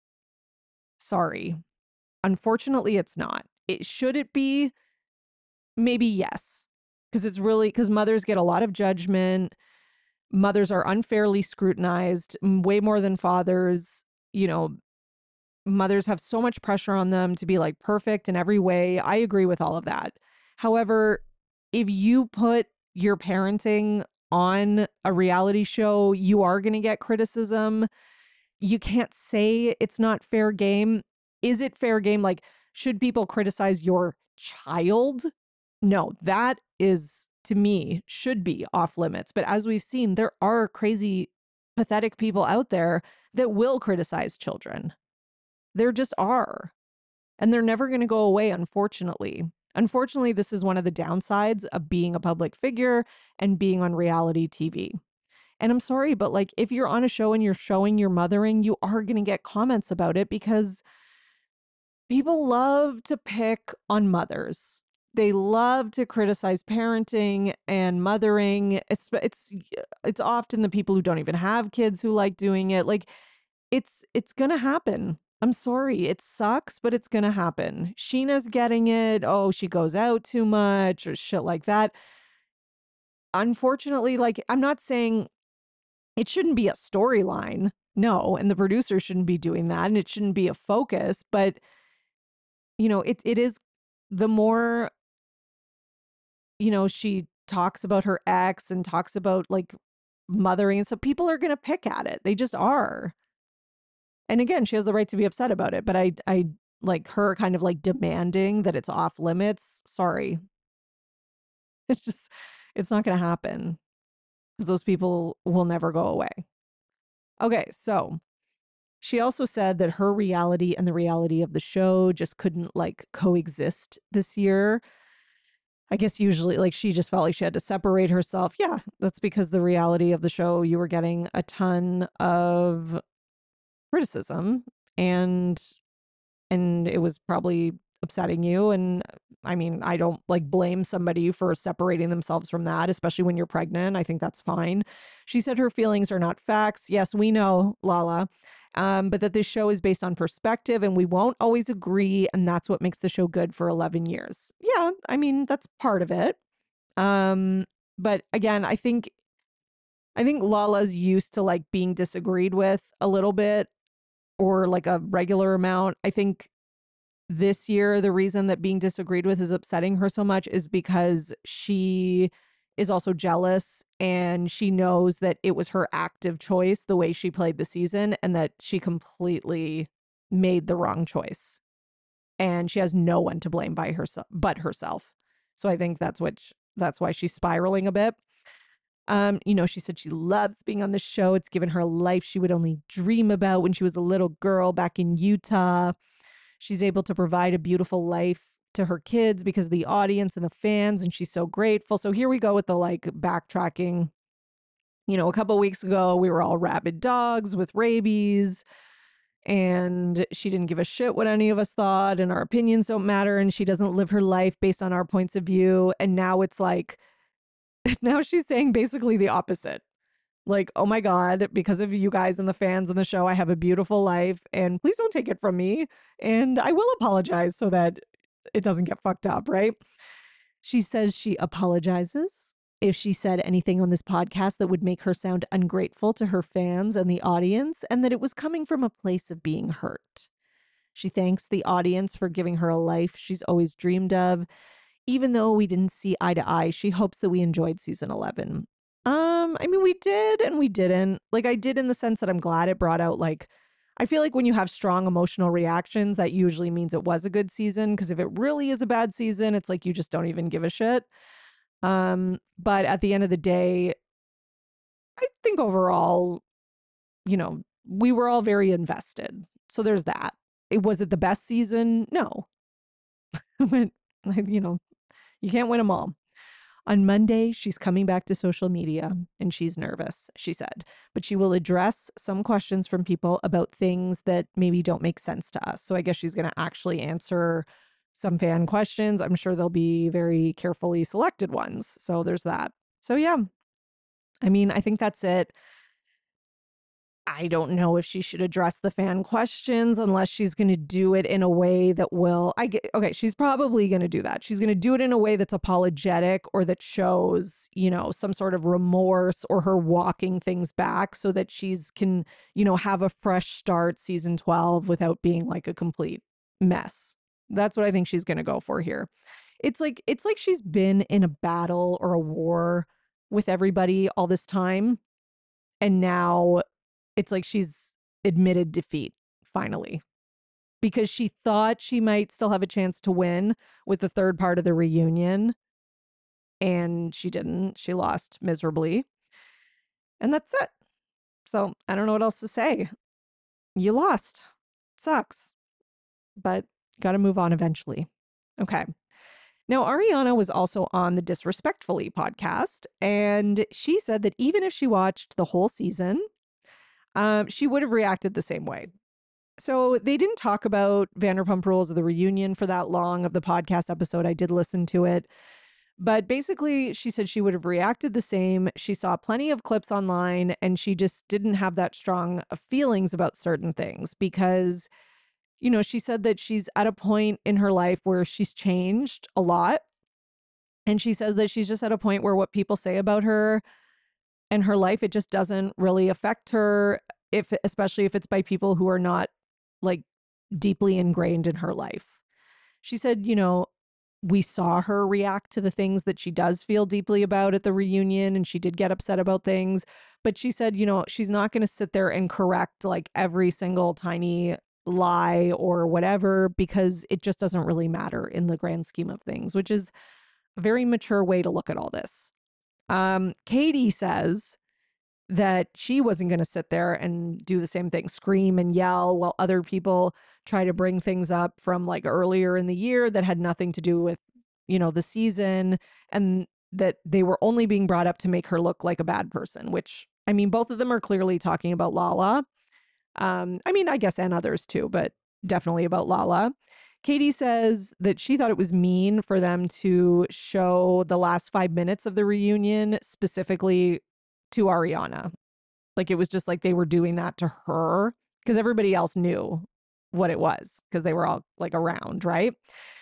sorry. Unfortunately, it's not. It should it be? Maybe yes. Because it's really because mothers get a lot of judgment. Mothers are unfairly scrutinized way more than fathers. You know, mothers have so much pressure on them to be like perfect in every way. I agree with all of that. However, if you put your parenting on a reality show, you are going to get criticism. You can't say it's not fair game. Is it fair game? Like, should people criticize your child? No, that is, to me, should be off limits. But as we've seen, there are crazy, pathetic people out there that will criticize children. There just are. And they're never going to go away, unfortunately. Unfortunately, this is one of the downsides of being a public figure and being on reality T V. And I'm sorry, but like if you're on a show and you're showing your mothering, you are going to get comments about it because people love to pick on mothers. They love to criticize parenting and mothering. It's it's it's often the people who don't even have kids who like doing it. Like it's it's going to happen. I'm sorry. It sucks, but it's going to happen. Sheena's getting it. Oh, she goes out too much or shit like that. Unfortunately, like I'm not saying it shouldn't be a storyline. No, and the producer shouldn't be doing that and it shouldn't be a focus, but you know, it it is the more you know, she talks about her ex and talks about like mothering and so people are going to pick at it. They just are. And again, she has the right to be upset about it, but I I like her kind of like demanding that it's off limits. Sorry. It's just it's not going to happen because those people will never go away. Okay, so she also said that her reality and the reality of the show just couldn't like coexist this year. I guess usually like she just felt like she had to separate herself. Yeah, that's because the reality of the show, you were getting a ton of criticism and and it was probably upsetting you. And I mean, I don't like blame somebody for separating themselves from that, especially when you're pregnant. I think that's fine. She said her feelings are not facts. Yes, we know, Lala. Um, but that this show is based on perspective and we won't always agree. And that's what makes the show good for eleven years. Yeah, I mean, that's part of it. Um, but again, I think I think Lala's used to like being disagreed with a little bit or like a regular amount. I think this year, the reason that being disagreed with is upsetting her so much is because she is also jealous and she knows that it was her active choice, the way she played the season, and that she completely made the wrong choice. And she has no one to blame by herself but herself. So I think that's what sh- that's why she's spiraling a bit. Um, you know, she said she loves being on the show. It's given her a life she would only dream about when she was a little girl back in Utah. She's able to provide a beautiful life to her kids because of the audience and the fans, and she's so grateful. So here we go with the like backtracking. You know, a couple weeks ago, we were all rabid dogs with rabies, and she didn't give a shit what any of us thought, and our opinions don't matter, and she doesn't live her life based on our points of view. And now it's like, now she's saying basically the opposite. Like, oh my God, because of you guys and the fans and the show, I have a beautiful life and please don't take it from me. And I will apologize so that it doesn't get fucked up, right? She says she apologizes if she said anything on this podcast that would make her sound ungrateful to her fans and the audience, and that it was coming from a place of being hurt. She thanks the audience for giving her a life she's always dreamed of, even though we didn't see eye to eye, she hopes that we enjoyed season eleven. Um, I mean, we did and we didn't. Like, I did in the sense that I'm glad it brought out, like, I feel like when you have strong emotional reactions, that usually means it was a good season. Because if it really is a bad season, it's like you just don't even give a shit. Um, but at the end of the day, I think overall, you know, we were all very invested. So there's that. It was it the best season? No. But, you know, you can't win them all. On Monday, she's coming back to social media and she's nervous, she said, but she will address some questions from people about things that maybe don't make sense to us. So I guess she's going to actually answer some fan questions. I'm sure they'll be very carefully selected ones. So there's that. So yeah, I mean, I think that's it. I don't know if she should address the fan questions unless she's going to do it in a way that will, I get, okay, she's probably going to do that. She's going to do it in a way that's apologetic or that shows, you know, some sort of remorse or her walking things back so that she's can, you know, have a fresh start season twelve without being like a complete mess. That's what I think she's going to go for here. It's like, it's like she's been in a battle or a war with everybody all this time. And now it's like she's admitted defeat finally because she thought she might still have a chance to win with the third part of the reunion. And she didn't. She lost miserably. And that's it. So I don't know what else to say. You lost. Sucks. But got to move on eventually. Okay. Now, Ariana was also on the Disrespectfully podcast, and she said that even if she watched the whole season, um, she would have reacted the same way. So they didn't talk about Vanderpump Rules of the reunion for that long of the podcast episode. I did listen to it. But basically, she said she would have reacted the same. She saw plenty of clips online and she just didn't have that strong of feelings about certain things because, you know, she said that she's at a point in her life where she's changed a lot. And she says that she's just at a point where what people say about her and her life, it just doesn't really affect her, if especially if it's by people who are not like deeply ingrained in her life. She said, you know, we saw her react to the things that she does feel deeply about at the reunion, and she did get upset about things. But she said, you know, she's not going to sit there and correct like every single tiny lie or whatever, because it just doesn't really matter in the grand scheme of things, which is a very mature way to look at all this. Um, Katie says that she wasn't going to sit there and do the same thing, scream and yell while other people try to bring things up from like earlier in the year that had nothing to do with, you know, the season, and that they were only being brought up to make her look like a bad person, which, I mean, both of them are clearly talking about Lala. Um, I mean, I guess, and others too, but definitely about Lala. Katie says that she thought it was mean for them to show the last five minutes of the reunion specifically to Ariana. Like it was just like they were doing that to her because everybody else knew what it was because they were all like around, right?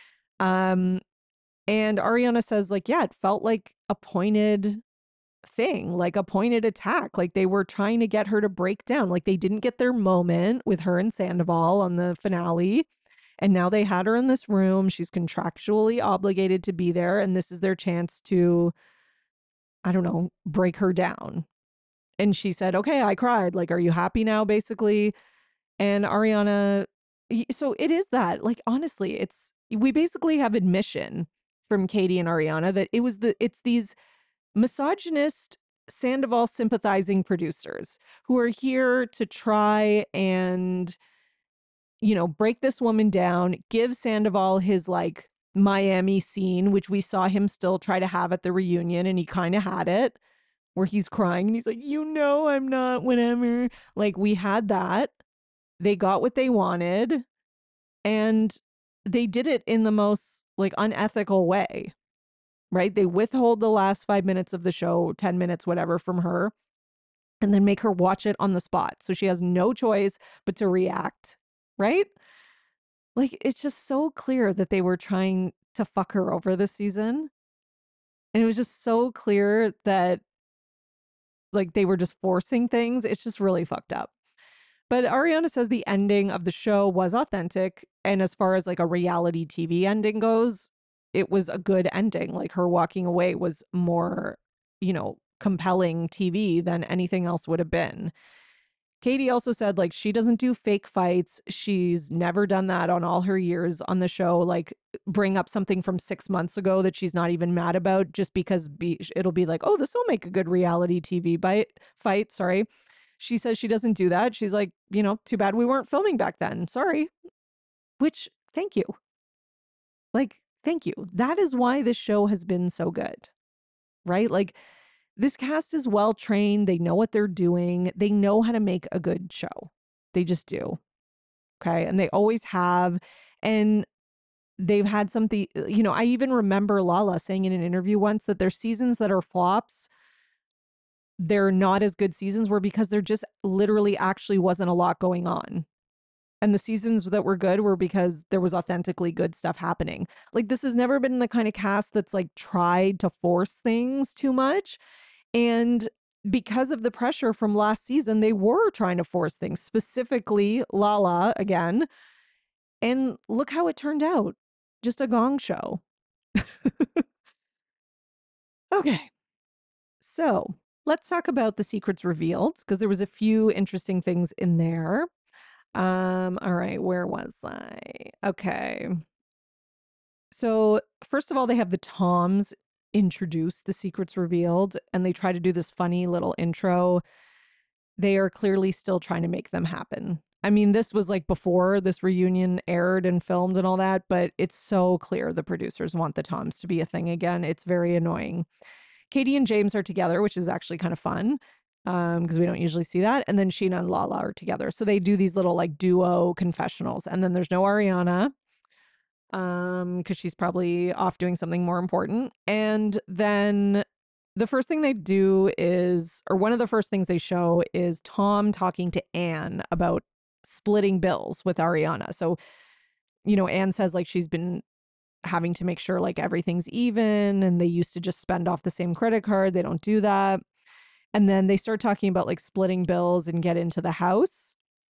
Um, and Ariana says like, yeah, it felt like a pointed thing, like a pointed attack. Like they were trying to get her to break down. Like they didn't get their moment with her and Sandoval on the finale. And now they had her in this room. She's contractually obligated to be there. And this is their chance to, I don't know, break her down. And she said, okay, I cried. Like, are you happy now, basically? And Ariana, so it is that, like, honestly, it's, we basically have admission from Katie and Ariana that it was the, it's these misogynist Sandoval sympathizing producers who are here to try and, you know, break this woman down, give Sandoval his like Miami scene, which we saw him still try to have at the reunion, and he kind of had it, where he's crying and he's like, you know, I'm not, whatever. Like, we had that. They got what they wanted, and they did it in the most like unethical way, right? They withhold the last five minutes of the show, ten minutes, whatever, from her, and then make her watch it on the spot. So she has no choice but to react, right? Like, it's just so clear that they were trying to fuck her over this season. And it was just so clear that like they were just forcing things. It's just really fucked up. But Ariana says the ending of the show was authentic. And as far as like a reality T V ending goes, it was a good ending. Like her walking away was more, you know, compelling T V than anything else would have been. Katie also said like she doesn't do fake fights. She's never done that on all her years on the show. Like bring up something from six months ago that she's not even mad about just because be, it'll be like, oh, this will make a good reality T V bite fight. Sorry. She says she doesn't do that. She's like, you know, too bad we weren't filming back then. Sorry. Which, thank you. Like, thank you. That is why this show has been so good, right? Like, this cast is well trained. They know what they're doing. They know how to make a good show. They just do. Okay. And they always have. And they've had something, you know, I even remember Lala saying in an interview once that their seasons that are flops, they're not as good seasons were because there just literally actually wasn't a lot going on. And the seasons that were good were because there was authentically good stuff happening. Like this has never been the kind of cast that's like tried to force things too much. And because of the pressure from last season, they were trying to force things, specifically Lala again. And look how it turned out. Just a gong show. Okay. So let's talk about the secrets revealed because there was a few interesting things in there. Um, all right, where was I? Okay. So, first of all, they have the Toms introduce the secrets revealed, and they try to do this funny little intro. They are clearly still trying to make them happen. I mean, this was like before this reunion aired and filmed and all that, but it's so clear the producers want the Toms to be a thing again. It's very annoying. Katie and James are together, which is actually kind of fun um because we don't usually see that, and then Sheena and Lala are together, so they do these little like duo confessionals, and then there's no Ariana um because she's probably off doing something more important. And then the first thing they do is, or one of the first things they show is Tom talking to Anne about splitting bills with Ariana. So you know, Anne says like she's been having to make sure like everything's even, and they used to just spend off the same credit card. They don't do that. And then they start talking about like splitting bills and get into the house.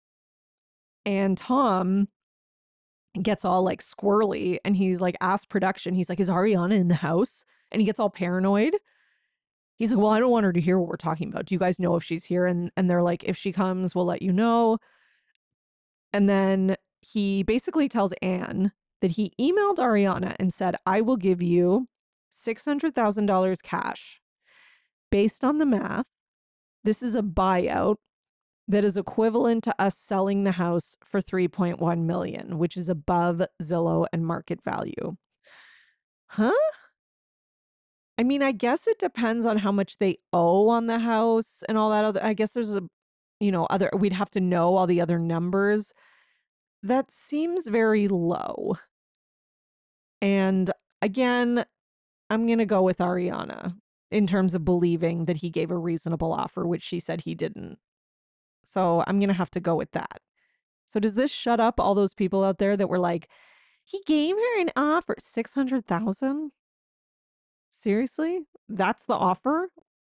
And Tom gets all like squirrely and he's like, asks production, he's like, is Ariana in the house? And he gets all paranoid. He's like, well, I don't want her to hear what we're talking about. Do you guys know if she's here? And and they're like, if she comes, we'll let you know. And then he basically tells Anne that he emailed Ariana and said, I will give you six hundred thousand dollars cash. Based on the math, this is a buyout that is equivalent to us selling the house for three point one million dollars, which is above Zillow and market value. Huh? I mean, I guess it depends on how much they owe on the house and all that other. I guess there's a, you know, other, we'd have to know all the other numbers. That seems very low. And again, I'm going to go with Ariana in terms of believing that he gave a reasonable offer, which she said he didn't. So I'm going to have to go with that. So does this shut up all those people out there that were like, he gave her an offer, six hundred thousand? Seriously? That's the offer?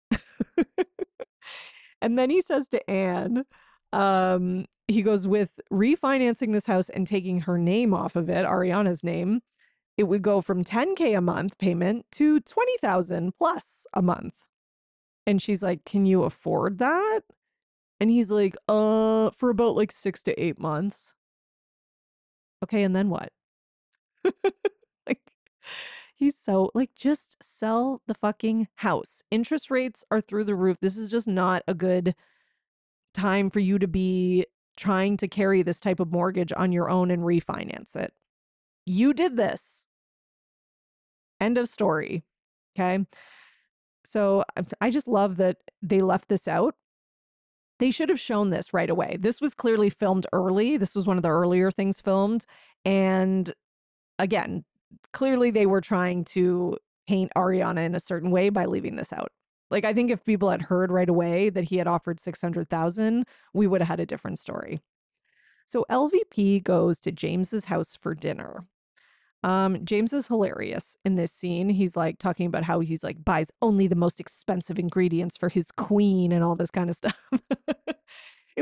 And then he says to Anne, um, he goes, with refinancing this house and taking her name off of it, Ariana's name, it would go from ten K a month payment to twenty thousand plus a month. And she's like, can you afford that? And he's like, uh, for about like six to eight months. Okay, and then what? Like, he's so like, just sell the fucking house. Interest rates are through the roof. This is just not a good time for you to be trying to carry this type of mortgage on your own and refinance it. You did this. End of story. Okay. So I just love that they left this out. They should have shown this right away. This was clearly filmed early. This was one of the earlier things filmed. And again, clearly they were trying to paint Ariana in a certain way by leaving this out. Like, I think if people had heard right away that he had offered six hundred thousand, we would have had a different story. So L V P goes to James's house for dinner. Um, James is hilarious in this scene. He's like talking about how he's like buys only the most expensive ingredients for his queen and all this kind of stuff. It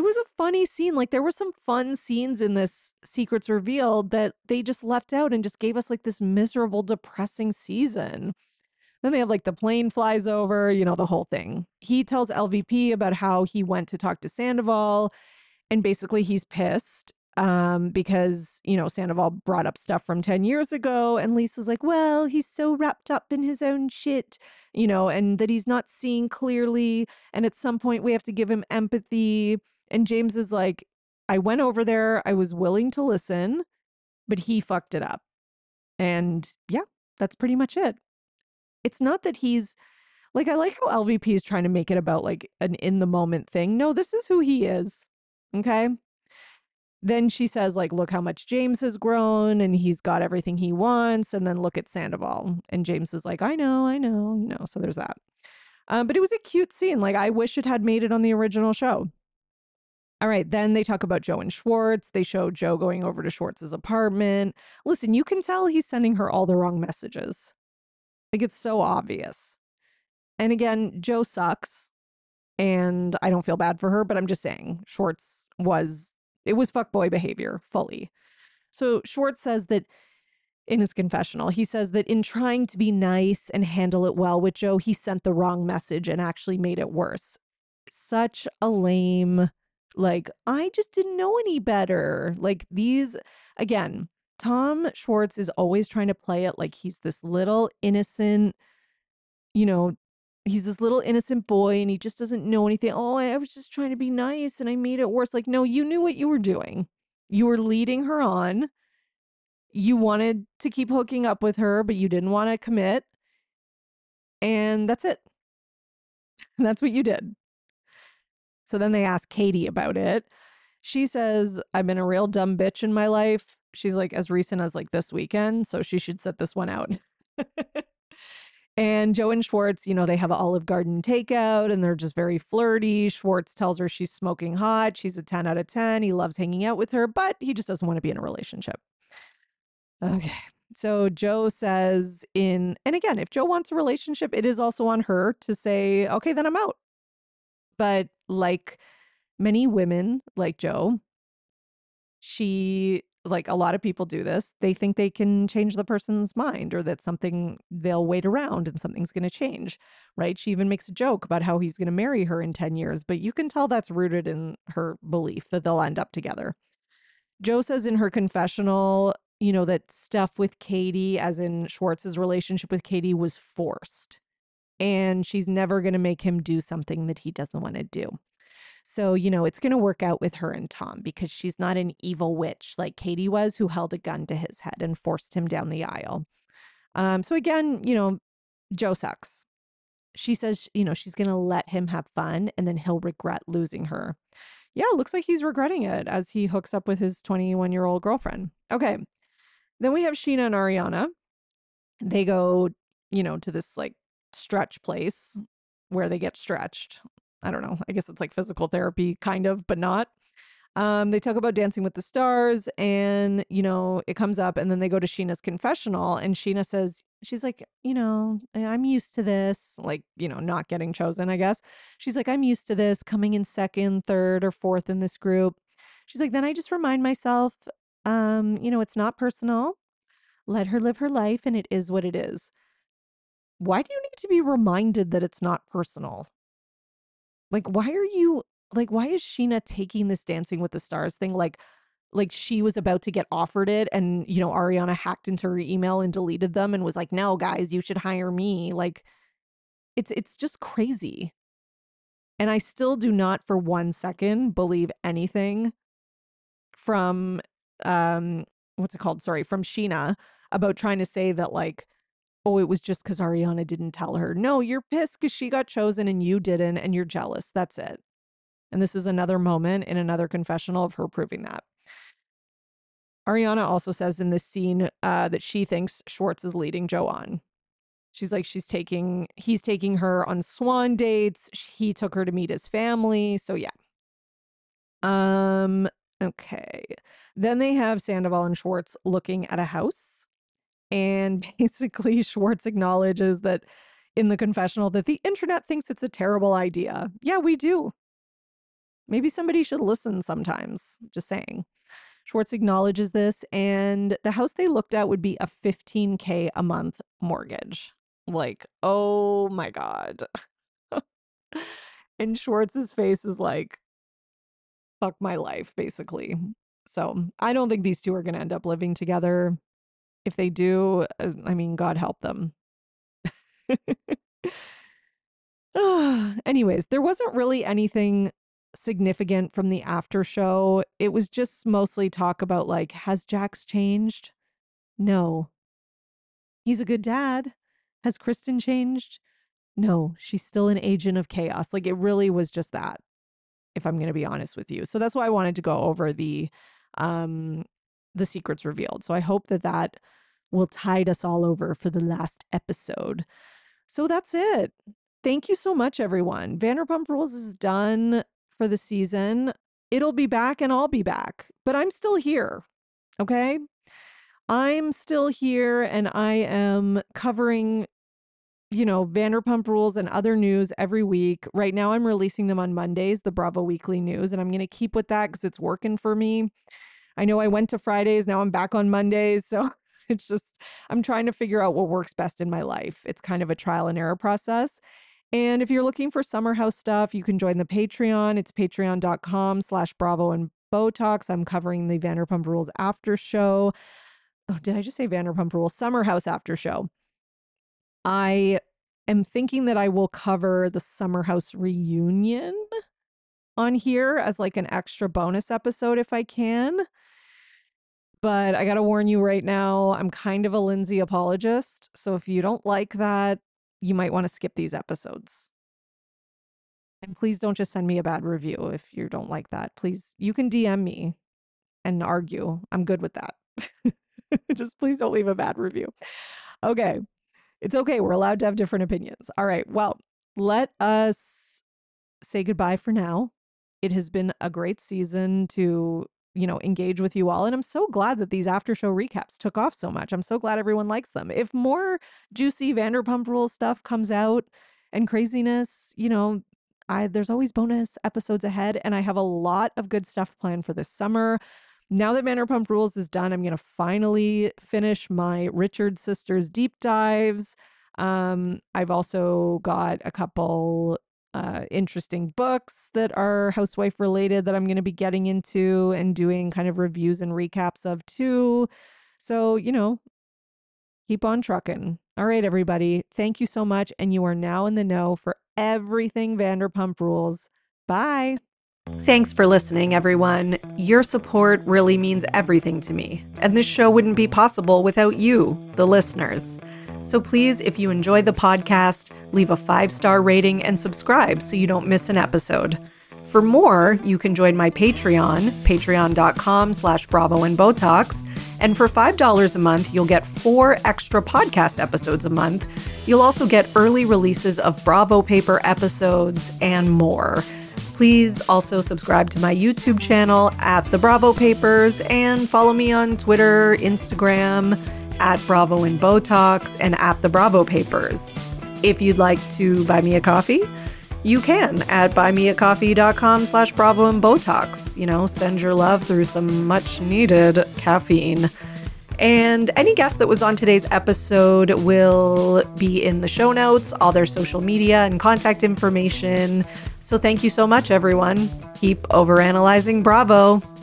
was a funny scene. Like, there were some fun scenes in this Secrets Revealed that they just left out and just gave us like this miserable, depressing season. Then they have like the plane flies over, you know, the whole thing. He tells L V P about how he went to talk to Sandoval, and basically he's pissed um, because, you know, Sandoval brought up stuff from ten years ago. And Lisa's like, well, he's so wrapped up in his own shit, you know, and that he's not seeing clearly. And at some point we have to give him empathy. And James is like, I went over there. I was willing to listen, but he fucked it up. And yeah, that's pretty much it. It's not that he's like, I like how L V P is trying to make it about like an in the moment thing. No, this is who he is. Okay. Then she says, like, look how much James has grown and he's got everything he wants. And then look at Sandoval. And James is like, I know, I know, you know. So there's that. Um, but it was a cute scene. Like, I wish it had made it on the original show. All right. Then they talk about Joe and Schwartz. They show Joe going over to Schwartz's apartment. Listen, you can tell he's sending her all the wrong messages. Like, it's so obvious. And again, Joe sucks. And I don't feel bad for her, but I'm just saying Schwartz was, it was fuckboy behavior fully. So Schwartz says that in his confessional, he says that in trying to be nice and handle it well with Joe, he sent the wrong message and actually made it worse. Such a lame, like, I just didn't know any better. Like these, again, Tom Schwartz is always trying to play it like he's this little innocent, you know, he's this little innocent boy and he just doesn't know anything. Oh, I was just trying to be nice and I made it worse. Like, no, you knew what you were doing. You were leading her on. You wanted to keep hooking up with her, but you didn't want to commit. And that's it. And that's what you did. So then they ask Katie about it. She says, I've been a real dumb bitch in my life. She's like, as recent as like this weekend. So she should set this one out. And Joe and Schwartz, you know, they have an Olive Garden takeout and they're just very flirty. Schwartz tells her she's smoking hot. She's a ten out of ten. He loves hanging out with her, but he just doesn't want to be in a relationship. Okay. So Joe says in, and again, if Joe wants a relationship, it is also on her to say, okay, then I'm out. But like many women like Joe, she, like a lot of people do this, they think they can change the person's mind or that something, they'll wait around and something's going to change, right? She even makes a joke about how he's going to marry her in ten years, but you can tell that's rooted in her belief that they'll end up together. Joe says in her confessional, you know, that stuff with Katie, as in Schwartz's relationship with Katie, was forced. And she's never going to make him do something that he doesn't want to do. So, you know, it's going to work out with her and Tom because she's not an evil witch like Katie was, who held a gun to his head and forced him down the aisle. Um, so again, you know, Joe sucks. She says, you know, she's going to let him have fun and then he'll regret losing her. Yeah, looks like he's regretting it as he hooks up with his twenty-one year old girlfriend. Okay. Then we have Scheana and Ariana. They go, you know, to this like stretch place where they get stretched. I don't know. I guess it's like physical therapy, kind of, but not. Um, they talk about Dancing with the Stars and, you know, it comes up and then they go to Sheena's confessional and Scheana says, she's like, you know, I'm used to this, like, you know, not getting chosen, I guess. She's like, I'm used to this coming in second, third, or fourth in this group. She's like, then I just remind myself, um, you know, it's not personal. Let her live her life and it is what it is. Why do you need to be reminded that it's not personal? Like, why are you, like, why is Scheana taking this Dancing with the Stars thing like, like she was about to get offered it and, you know, Ariana hacked into her email and deleted them and was like, no, guys, you should hire me. Like, it's, it's just crazy. And I still do not for one second believe anything from, um, what's it called? Sorry, from Scheana about trying to say that, like, oh, it was just because Ariana didn't tell her. No, you're pissed because she got chosen and you didn't, and you're jealous. That's it. And this is another moment in another confessional of her proving that. Ariana also says in this scene uh, that she thinks Schwartz is leading Joe on. She's like, she's taking, he's taking her on swan dates. He took her to meet his family. So yeah. Um, okay. Then they have Sandoval and Schwartz looking at a house. And basically Schwartz acknowledges that in the confessional that the internet thinks it's a terrible idea. Yeah, we do. Maybe somebody should listen sometimes. Just saying. Schwartz acknowledges this, and the house they looked at would be a fifteen K a month mortgage. Like, oh my God. And Schwartz's face is like, fuck my life, basically. So I don't think these two are going to end up living together. If they do, uh, I mean, God help them. Anyways, there wasn't really anything significant from the after show. It was just mostly talk about like, has Jax changed? No. He's a good dad. Has Kristen changed? No, she's still an agent of chaos. Like, it really was just that, if I'm going to be honest with you. So that's why I wanted to go over the um the secrets revealed. So I hope that that will tide us all over for the last episode. So that's it. Thank you so much, everyone. Vanderpump Rules is done for the season. It'll be back and I'll be back, but I'm still here. Okay? I'm still here and I am covering, you know, Vanderpump Rules and other news every week. Right now I'm releasing them on Mondays, the Bravo Weekly News, and I'm going to keep with that because it's working for me. I know I went to Fridays, now I'm back on Mondays, so it's just, I'm trying to figure out what works best in my life. It's kind of a trial and error process. And if you're looking for Summer House stuff, you can join the Patreon. It's patreon.com slash Bravo and Botox. I'm covering the Vanderpump Rules after show. Oh, did I just say Vanderpump Rules? Summer House after show. I am thinking that I will cover the Summer House reunion on here as like an extra bonus episode if I can. But I got to warn you right now, I'm kind of a Lindsay apologist. So if you don't like that, you might want to skip these episodes. And please don't just send me a bad review if you don't like that. Please, you can D M me and argue. I'm good with that. Just please don't leave a bad review. Okay. It's okay. We're allowed to have different opinions. All right. Well, let us say goodbye for now. It has been a great season to, you know, engage with you all. And I'm so glad that these after show recaps took off so much. I'm so glad everyone likes them. If more juicy Vanderpump Rules stuff comes out and craziness, you know, I there's always bonus episodes ahead. And I have a lot of good stuff planned for this summer. Now that Vanderpump Rules is done, I'm going to finally finish my Richard Sisters deep dives. Um, I've also got a couple uh, interesting books that are housewife related that I'm going to be getting into and doing kind of reviews and recaps of too. So, you know, keep on trucking. All right, everybody. Thank you so much. And you are now in the know for everything Vanderpump Rules. Bye. Thanks for listening, everyone. Your support really means everything to me, and this show wouldn't be possible without you, the listeners. So please, if you enjoy the podcast, leave a five-star rating and subscribe so you don't miss an episode. For more, you can join my Patreon, patreon.com slash Bravo and Botox, and for five dollars a month, you'll get four extra podcast episodes a month. You'll also get early releases of Bravo Paper episodes and more. Please also subscribe to my YouTube channel at The Bravo Papers and follow me on Twitter, Instagram, at Bravo and Botox, and at The Bravo Papers. If you'd like to buy me a coffee, you can at buymeacoffee.com slash Bravo and Botox. You know, send your love through some much needed caffeine. And any guest that was on today's episode will be in the show notes, all their social media and contact information. So thank you so much, everyone. Keep overanalyzing Bravo.